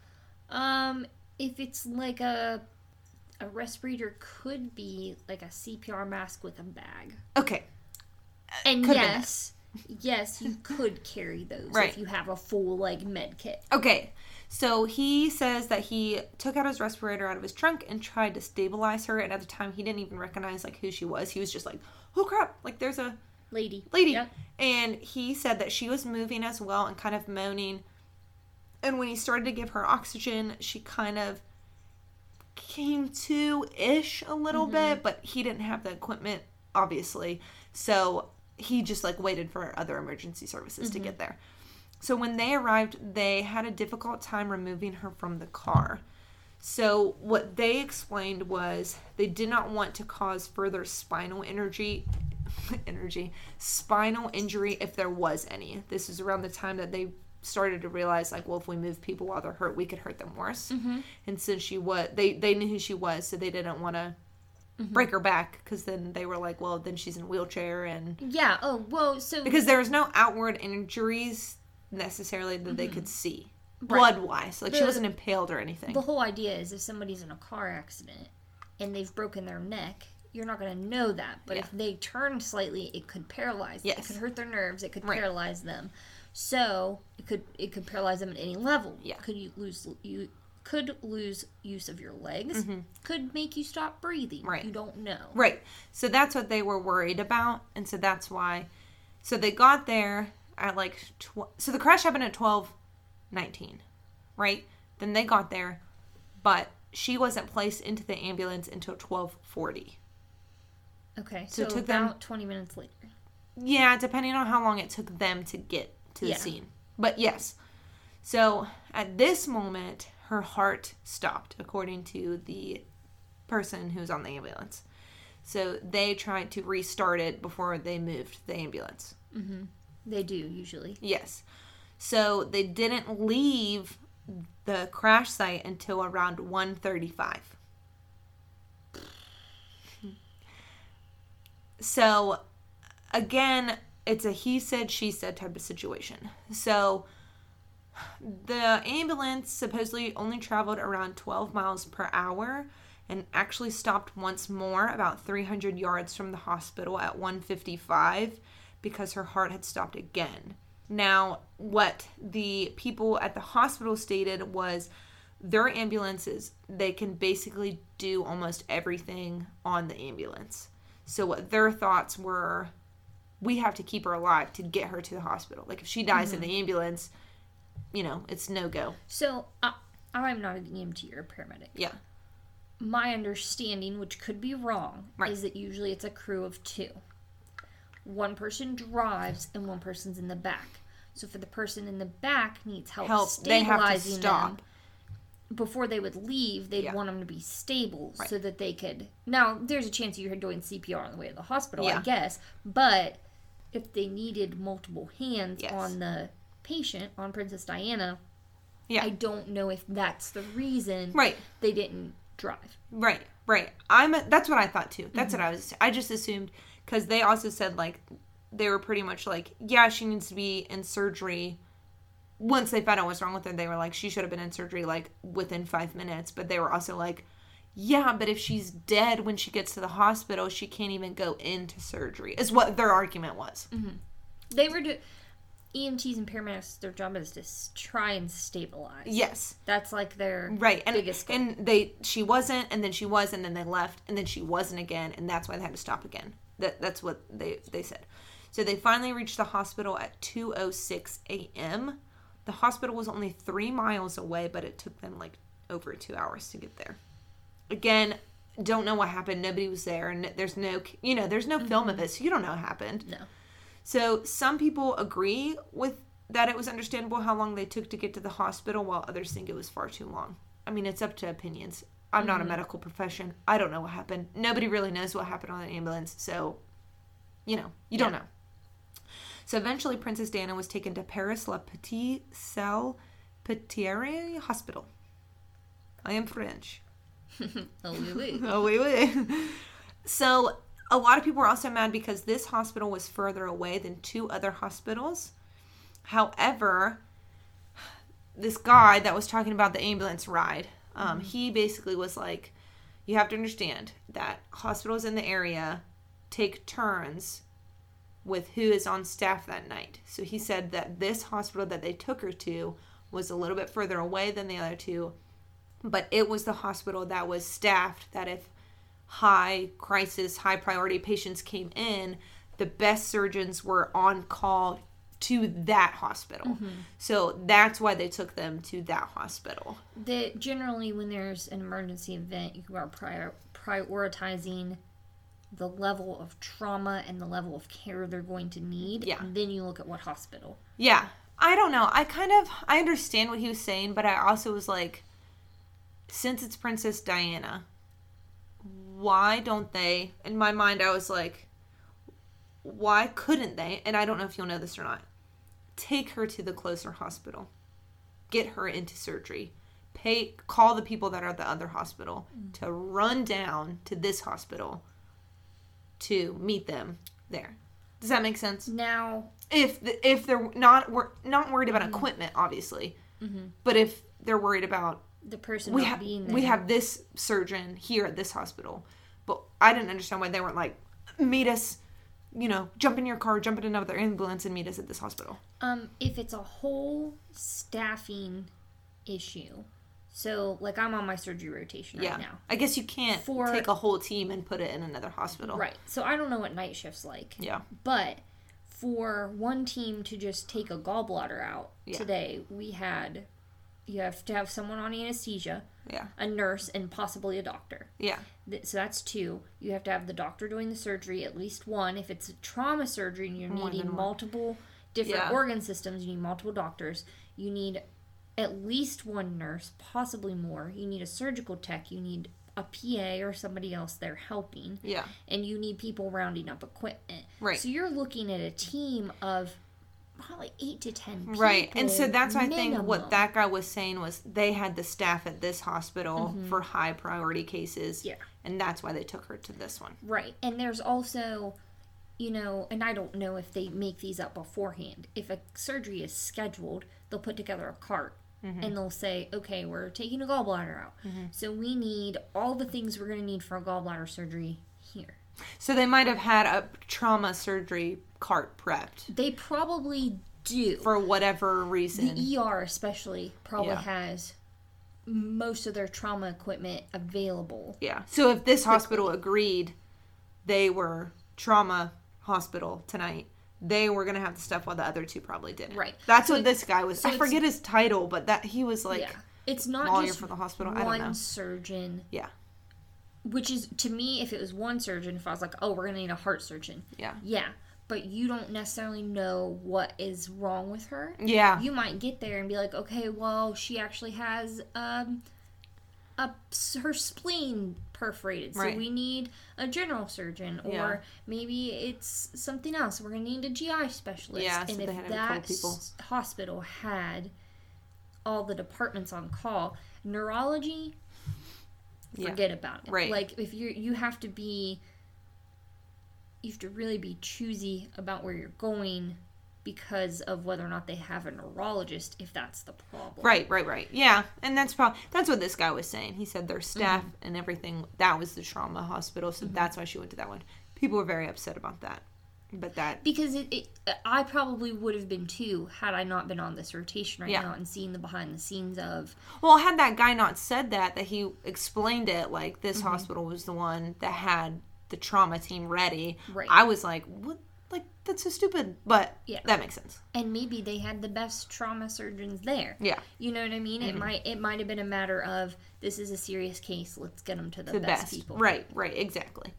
Speaker 1: If it's like a respirator, could be like a CPR mask with a bag.
Speaker 2: Okay.
Speaker 1: And yes, you could carry those if you have a full, like, med kit.
Speaker 2: Okay, so he says that he took out his respirator out of his trunk and tried to stabilize her, and at the time he didn't even recognize, like, who she was. He was just like, oh crap, like, there's a
Speaker 1: lady.
Speaker 2: Yep. And he said that she was moving as well and kind of moaning, and when he started to give her oxygen, she kind of came to-ish a little bit, but he didn't have the equipment, obviously, so he just like waited for other emergency services to get there. So when they arrived, they had a difficult time removing her from the car. So what they explained was they did not want to cause further spinal injury if there was any. This is around the time that they started to realize, like, well, if we move people while they're hurt, we could hurt them worse. And since they knew who she was, so they didn't want to break her back, because then they were like, well, then she's in a wheelchair, and because there was no outward injuries necessarily that they could see blood wise, like she wasn't impaled or anything.
Speaker 1: The whole idea is if somebody's in a car accident and they've broken their neck, you're not going to know that, but if they turn slightly, it could paralyze them. It could hurt their nerves, it could paralyze them, so it could paralyze them at any level. Could lose use of your legs, could make you stop breathing. You don't know.
Speaker 2: So that's what they were worried about, and so that's why. So they got there at like, so the crash happened at 12:19, right? Then they got there, but she wasn't placed into the ambulance until 12:40.
Speaker 1: Okay, so it took about 20 minutes later.
Speaker 2: Yeah, depending on how long it took them to get to the scene. But yes. So at this moment, her heart stopped, according to the person who's on the ambulance. So they tried to restart it before they moved the ambulance.
Speaker 1: They do, usually.
Speaker 2: Yes. So they didn't leave the crash site until around 1:35. So, again, it's a he said, she said type of situation. So the ambulance supposedly only traveled around 12 miles per hour and actually stopped once more about 300 yards from the hospital at 1:55 because her heart had stopped again. Now, what the people at the hospital stated was their ambulances, they can basically do almost everything on the ambulance. So what their thoughts were, we have to keep her alive to get her to the hospital. Like, if she dies in the ambulance, you know, it's no-go.
Speaker 1: So, I'm not an EMT or a paramedic.
Speaker 2: Yeah.
Speaker 1: My understanding, which could be wrong, is that usually it's a crew of two. One person drives and one person's in the back. So if the person in the back needs help
Speaker 2: they have to
Speaker 1: stabilizing
Speaker 2: stop.
Speaker 1: them, before they would leave, they'd
Speaker 2: Yeah.
Speaker 1: want them to be stable
Speaker 2: Right.
Speaker 1: so that they could... Now, there's a chance you're doing CPR on the way to the hospital,
Speaker 2: Yeah.
Speaker 1: I guess. But if they needed multiple hands
Speaker 2: Yes.
Speaker 1: on the patient, on Princess Diana,
Speaker 2: Yeah.
Speaker 1: I don't know if that's the reason
Speaker 2: Right.
Speaker 1: they didn't drive.
Speaker 2: Right. That's what I thought too. That's what I just assumed, because they also said, like, they were pretty much like, yeah, she needs to be in surgery. Once they found out what's wrong with her, they were like, she should have been in surgery, like, within 5 minutes. But they were also like, yeah, but if she's dead when she gets to the hospital, she can't even go into surgery, is what their argument was.
Speaker 1: They were... EMTs and paramedics, their job is to try and stabilize.
Speaker 2: Yes.
Speaker 1: That's like their
Speaker 2: Right.
Speaker 1: biggest goal.
Speaker 2: And she wasn't, and then she was, and then they left, and then she wasn't again, and that's why they had to stop again. That's what they said. So they finally reached the hospital at 2:06 a.m. The hospital was only 3 miles away, but it took them like over 2 hours to get there. Again, don't know what happened. Nobody was there, and there's no film of it, so you don't know what happened.
Speaker 1: No.
Speaker 2: So some people agree with that it was understandable how long they took to get to the hospital, while others think it was far too long. I mean, it's up to opinions. I'm not a medical profession. I don't know what happened. Nobody really knows what happened on the ambulance, so, you don't know. So eventually Princess Diana was taken to Paris La Petite Salpêtrière Hospital. I am French.
Speaker 1: Oh, oui, oui.
Speaker 2: Oh, oui, oui. So a lot of people were also mad because this hospital was further away than 2 other hospitals. However, this guy that was talking about the ambulance ride, he basically was like, you have to understand that hospitals in the area take turns with who is on staff that night. So he said that this hospital that they took her to was a little bit further away than the other 2, but it was the hospital that was staffed that if high crisis, high priority patients came in, the best surgeons were on call to that hospital. So that's why they took them to that hospital.
Speaker 1: Generally, when there's an emergency event, you are prioritizing the level of trauma and the level of care they're going to need.
Speaker 2: Yeah.
Speaker 1: And then you look at what hospital.
Speaker 2: Yeah. I don't know. I understand what he was saying, but I also was like, since it's Princess Diana, why don't they, in my mind I was like, why couldn't they, and I don't know if you'll know this or not, take her to the closer hospital, get her into surgery, call the people that are at the other hospital to run down to this hospital to meet them there. Does that make sense?
Speaker 1: Now,
Speaker 2: if they're not worried about equipment, obviously, but if they're worried about
Speaker 1: the person
Speaker 2: we
Speaker 1: not being there.
Speaker 2: we have this surgeon here at this hospital, but I didn't understand why they weren't like, meet us, jump in your car, jump in another ambulance and meet us at this hospital.
Speaker 1: If it's a whole staffing issue, so like I'm on my surgery rotation right now.
Speaker 2: I guess you can't take a whole team and put it in another hospital.
Speaker 1: Right. So I don't know what night shift's like.
Speaker 2: Yeah.
Speaker 1: But for one team to just take a gallbladder out today, you have to have someone on anesthesia, a nurse, and possibly a doctor.
Speaker 2: Yeah.
Speaker 1: So that's 2. You have to have the doctor doing the surgery, at least 1. If it's a trauma surgery and you're needing multiple different organ systems, you need multiple doctors. You need at least 1 nurse, possibly more. You need a surgical tech. You need a PA or somebody else there helping.
Speaker 2: Yeah.
Speaker 1: And you need people rounding up equipment.
Speaker 2: Right.
Speaker 1: So you're looking at a team of probably 8 to 10 people.
Speaker 2: Right. And so that's why I think what
Speaker 1: minimum.
Speaker 2: that guy was saying was they had the staff at this hospital for high priority cases.
Speaker 1: Yeah.
Speaker 2: And that's why they took her to this one.
Speaker 1: Right. And there's also, and I don't know if they make these up beforehand. If a surgery is scheduled, they'll put together a cart. And they'll say, okay, we're taking a gallbladder out. So we need all the things we're going to need for a gallbladder surgery here.
Speaker 2: So they might have had a trauma surgery cart prepped.
Speaker 1: They probably do.
Speaker 2: For whatever reason.
Speaker 1: The ER especially probably has most of their trauma equipment available.
Speaker 2: Yeah. So if this hospital agreed they were trauma hospital tonight, they were going to have the stuff while the other 2 probably didn't.
Speaker 1: Right.
Speaker 2: That's what this guy was.
Speaker 1: So
Speaker 2: I forget his title, but that he was like
Speaker 1: it's not
Speaker 2: lawyer
Speaker 1: just
Speaker 2: for the hospital. I don't know.
Speaker 1: one surgeon.
Speaker 2: Yeah.
Speaker 1: Which is, to me, if it was one surgeon, if I was like, oh, we're going to need a heart surgeon.
Speaker 2: Yeah.
Speaker 1: Yeah. but you don't necessarily know what is wrong with her.
Speaker 2: Yeah.
Speaker 1: You might get there and be like, okay, well, she actually has her spleen perforated, so we need a general surgeon, or maybe it's something else. We're going to need a GI specialist.
Speaker 2: Yeah,
Speaker 1: and if that hospital had all the departments on call, neurology, forget about it.
Speaker 2: Right.
Speaker 1: Like, if you have to really be choosy about where you're going because of whether or not they have a neurologist, if that's the problem.
Speaker 2: Right. Yeah, and that's what this guy was saying. He said their staff and everything, that was the trauma hospital, so that's why she went to that one. People were very upset about that. But that...
Speaker 1: Because I probably would have been too, had I not been on this rotation now and seen the behind the scenes of...
Speaker 2: Well, had that guy not said that he explained it, like, this hospital was the one that had the trauma team ready.
Speaker 1: Right.
Speaker 2: I was like, what? Like, that's so stupid. But that makes sense.
Speaker 1: And maybe they had the best trauma surgeons there.
Speaker 2: Yeah.
Speaker 1: You know what I mean? Mm-hmm. It might have been a matter of, this is a serious case, let's get them to the best people.
Speaker 2: Right, exactly.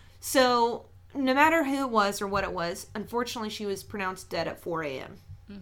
Speaker 2: So, no matter who it was or what it was, unfortunately she was pronounced dead at 4 a.m.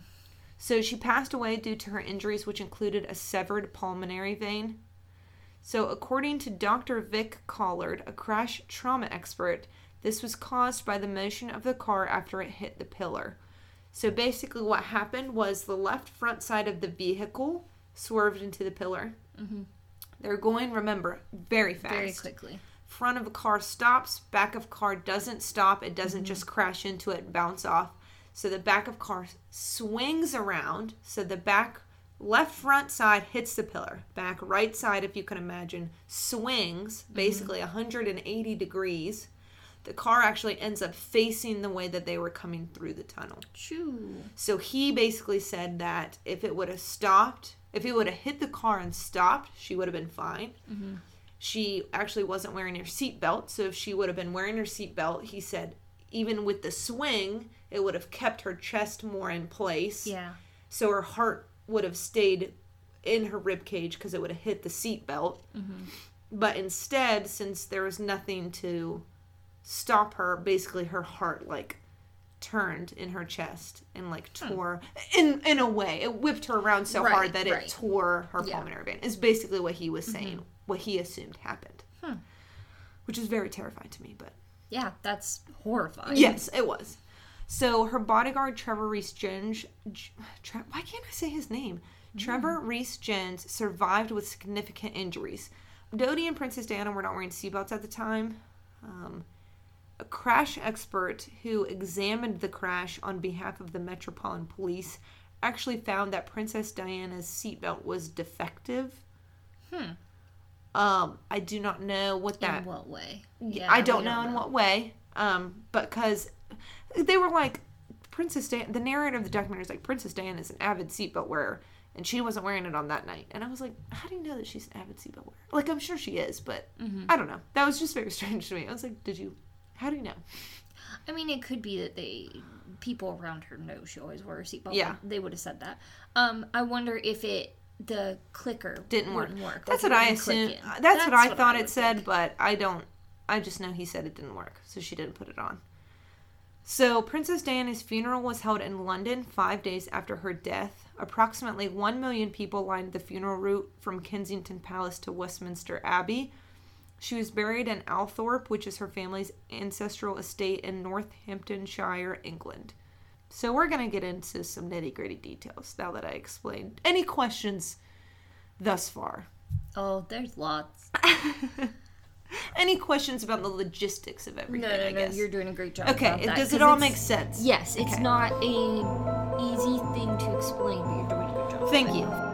Speaker 2: So she passed away due to her injuries, which included a severed pulmonary vein. So according to Dr. Vic Collard, a crash trauma expert, this was caused by the motion of the car after it hit the pillar. So basically what happened was the left front side of the vehicle swerved into the pillar. Mm-hmm. They're going, remember, very fast.
Speaker 1: Very quickly.
Speaker 2: Front of a car stops, back of car doesn't stop. It doesn't just crash into it and bounce off. So the back of car swings around. So the back left front side hits the pillar. Back right side, if you can imagine, swings basically 180 degrees. The car actually ends up facing the way that they were coming through the tunnel.
Speaker 1: Choo.
Speaker 2: So he basically said that if it would have stopped, if it would have hit the car and stopped, she would have been fine. Mm-hmm. She actually wasn't wearing her seatbelt, so if she would have been wearing her seatbelt, he said, even with the swing, it would have kept her chest more in place.
Speaker 1: Yeah.
Speaker 2: So her heart would have stayed in her rib cage because it would have hit the seatbelt. Mm-hmm. But instead, since there was nothing to stop her, basically her heart like turned in her chest and like tore in a way. It whipped her around so hard that it tore her pulmonary vein. Is basically what he was saying, what he assumed happened. Which is very terrifying to me, but
Speaker 1: yeah, that's horrifying.
Speaker 2: Yes, it was. So her bodyguard Trevor Reese-Jones, why can't I say his name? Trevor Reese-Jones survived with significant injuries. Dodi and Princess Diana were not wearing seatbelts at the time. A crash expert who examined the crash on behalf of the Metropolitan Police actually found that Princess Diana's seatbelt was defective. I do not know what that...
Speaker 1: In what way? Yeah,
Speaker 2: I don't know in what way. Because they were like, Princess Diana... The narrator of the documentary is like, Princess Diana is an avid seatbelt wearer, and she wasn't wearing it on that night. And I was like, how do you know that she's an avid seatbelt wearer? Like, I'm sure she is, but I don't know. That was just very strange to me. I was like, how do you know?
Speaker 1: I mean, it could be that people around her know she always wore a seatbelt.
Speaker 2: Yeah.
Speaker 1: They would have said that. I wonder if the clicker
Speaker 2: didn't work.
Speaker 1: That's
Speaker 2: what I assumed. That's what I thought it said, but I just know he said it didn't work, so she didn't put it on. So Princess Diana's funeral was held in London 5 days after her death. Approximately 1 million people lined the funeral route from Kensington Palace to Westminster Abbey. She was buried in Althorpe, which is her family's ancestral estate in Northamptonshire, England. So we're going to get into some nitty-gritty details now that I explained. Any questions thus far?
Speaker 1: Oh, there's lots.
Speaker 2: Any questions about the logistics of everything, I guess?
Speaker 1: No, you're doing a great job.
Speaker 2: Okay, does it all make sense?
Speaker 1: Yes, it's not an easy thing to explain, but you're doing a good job.
Speaker 2: Thank you.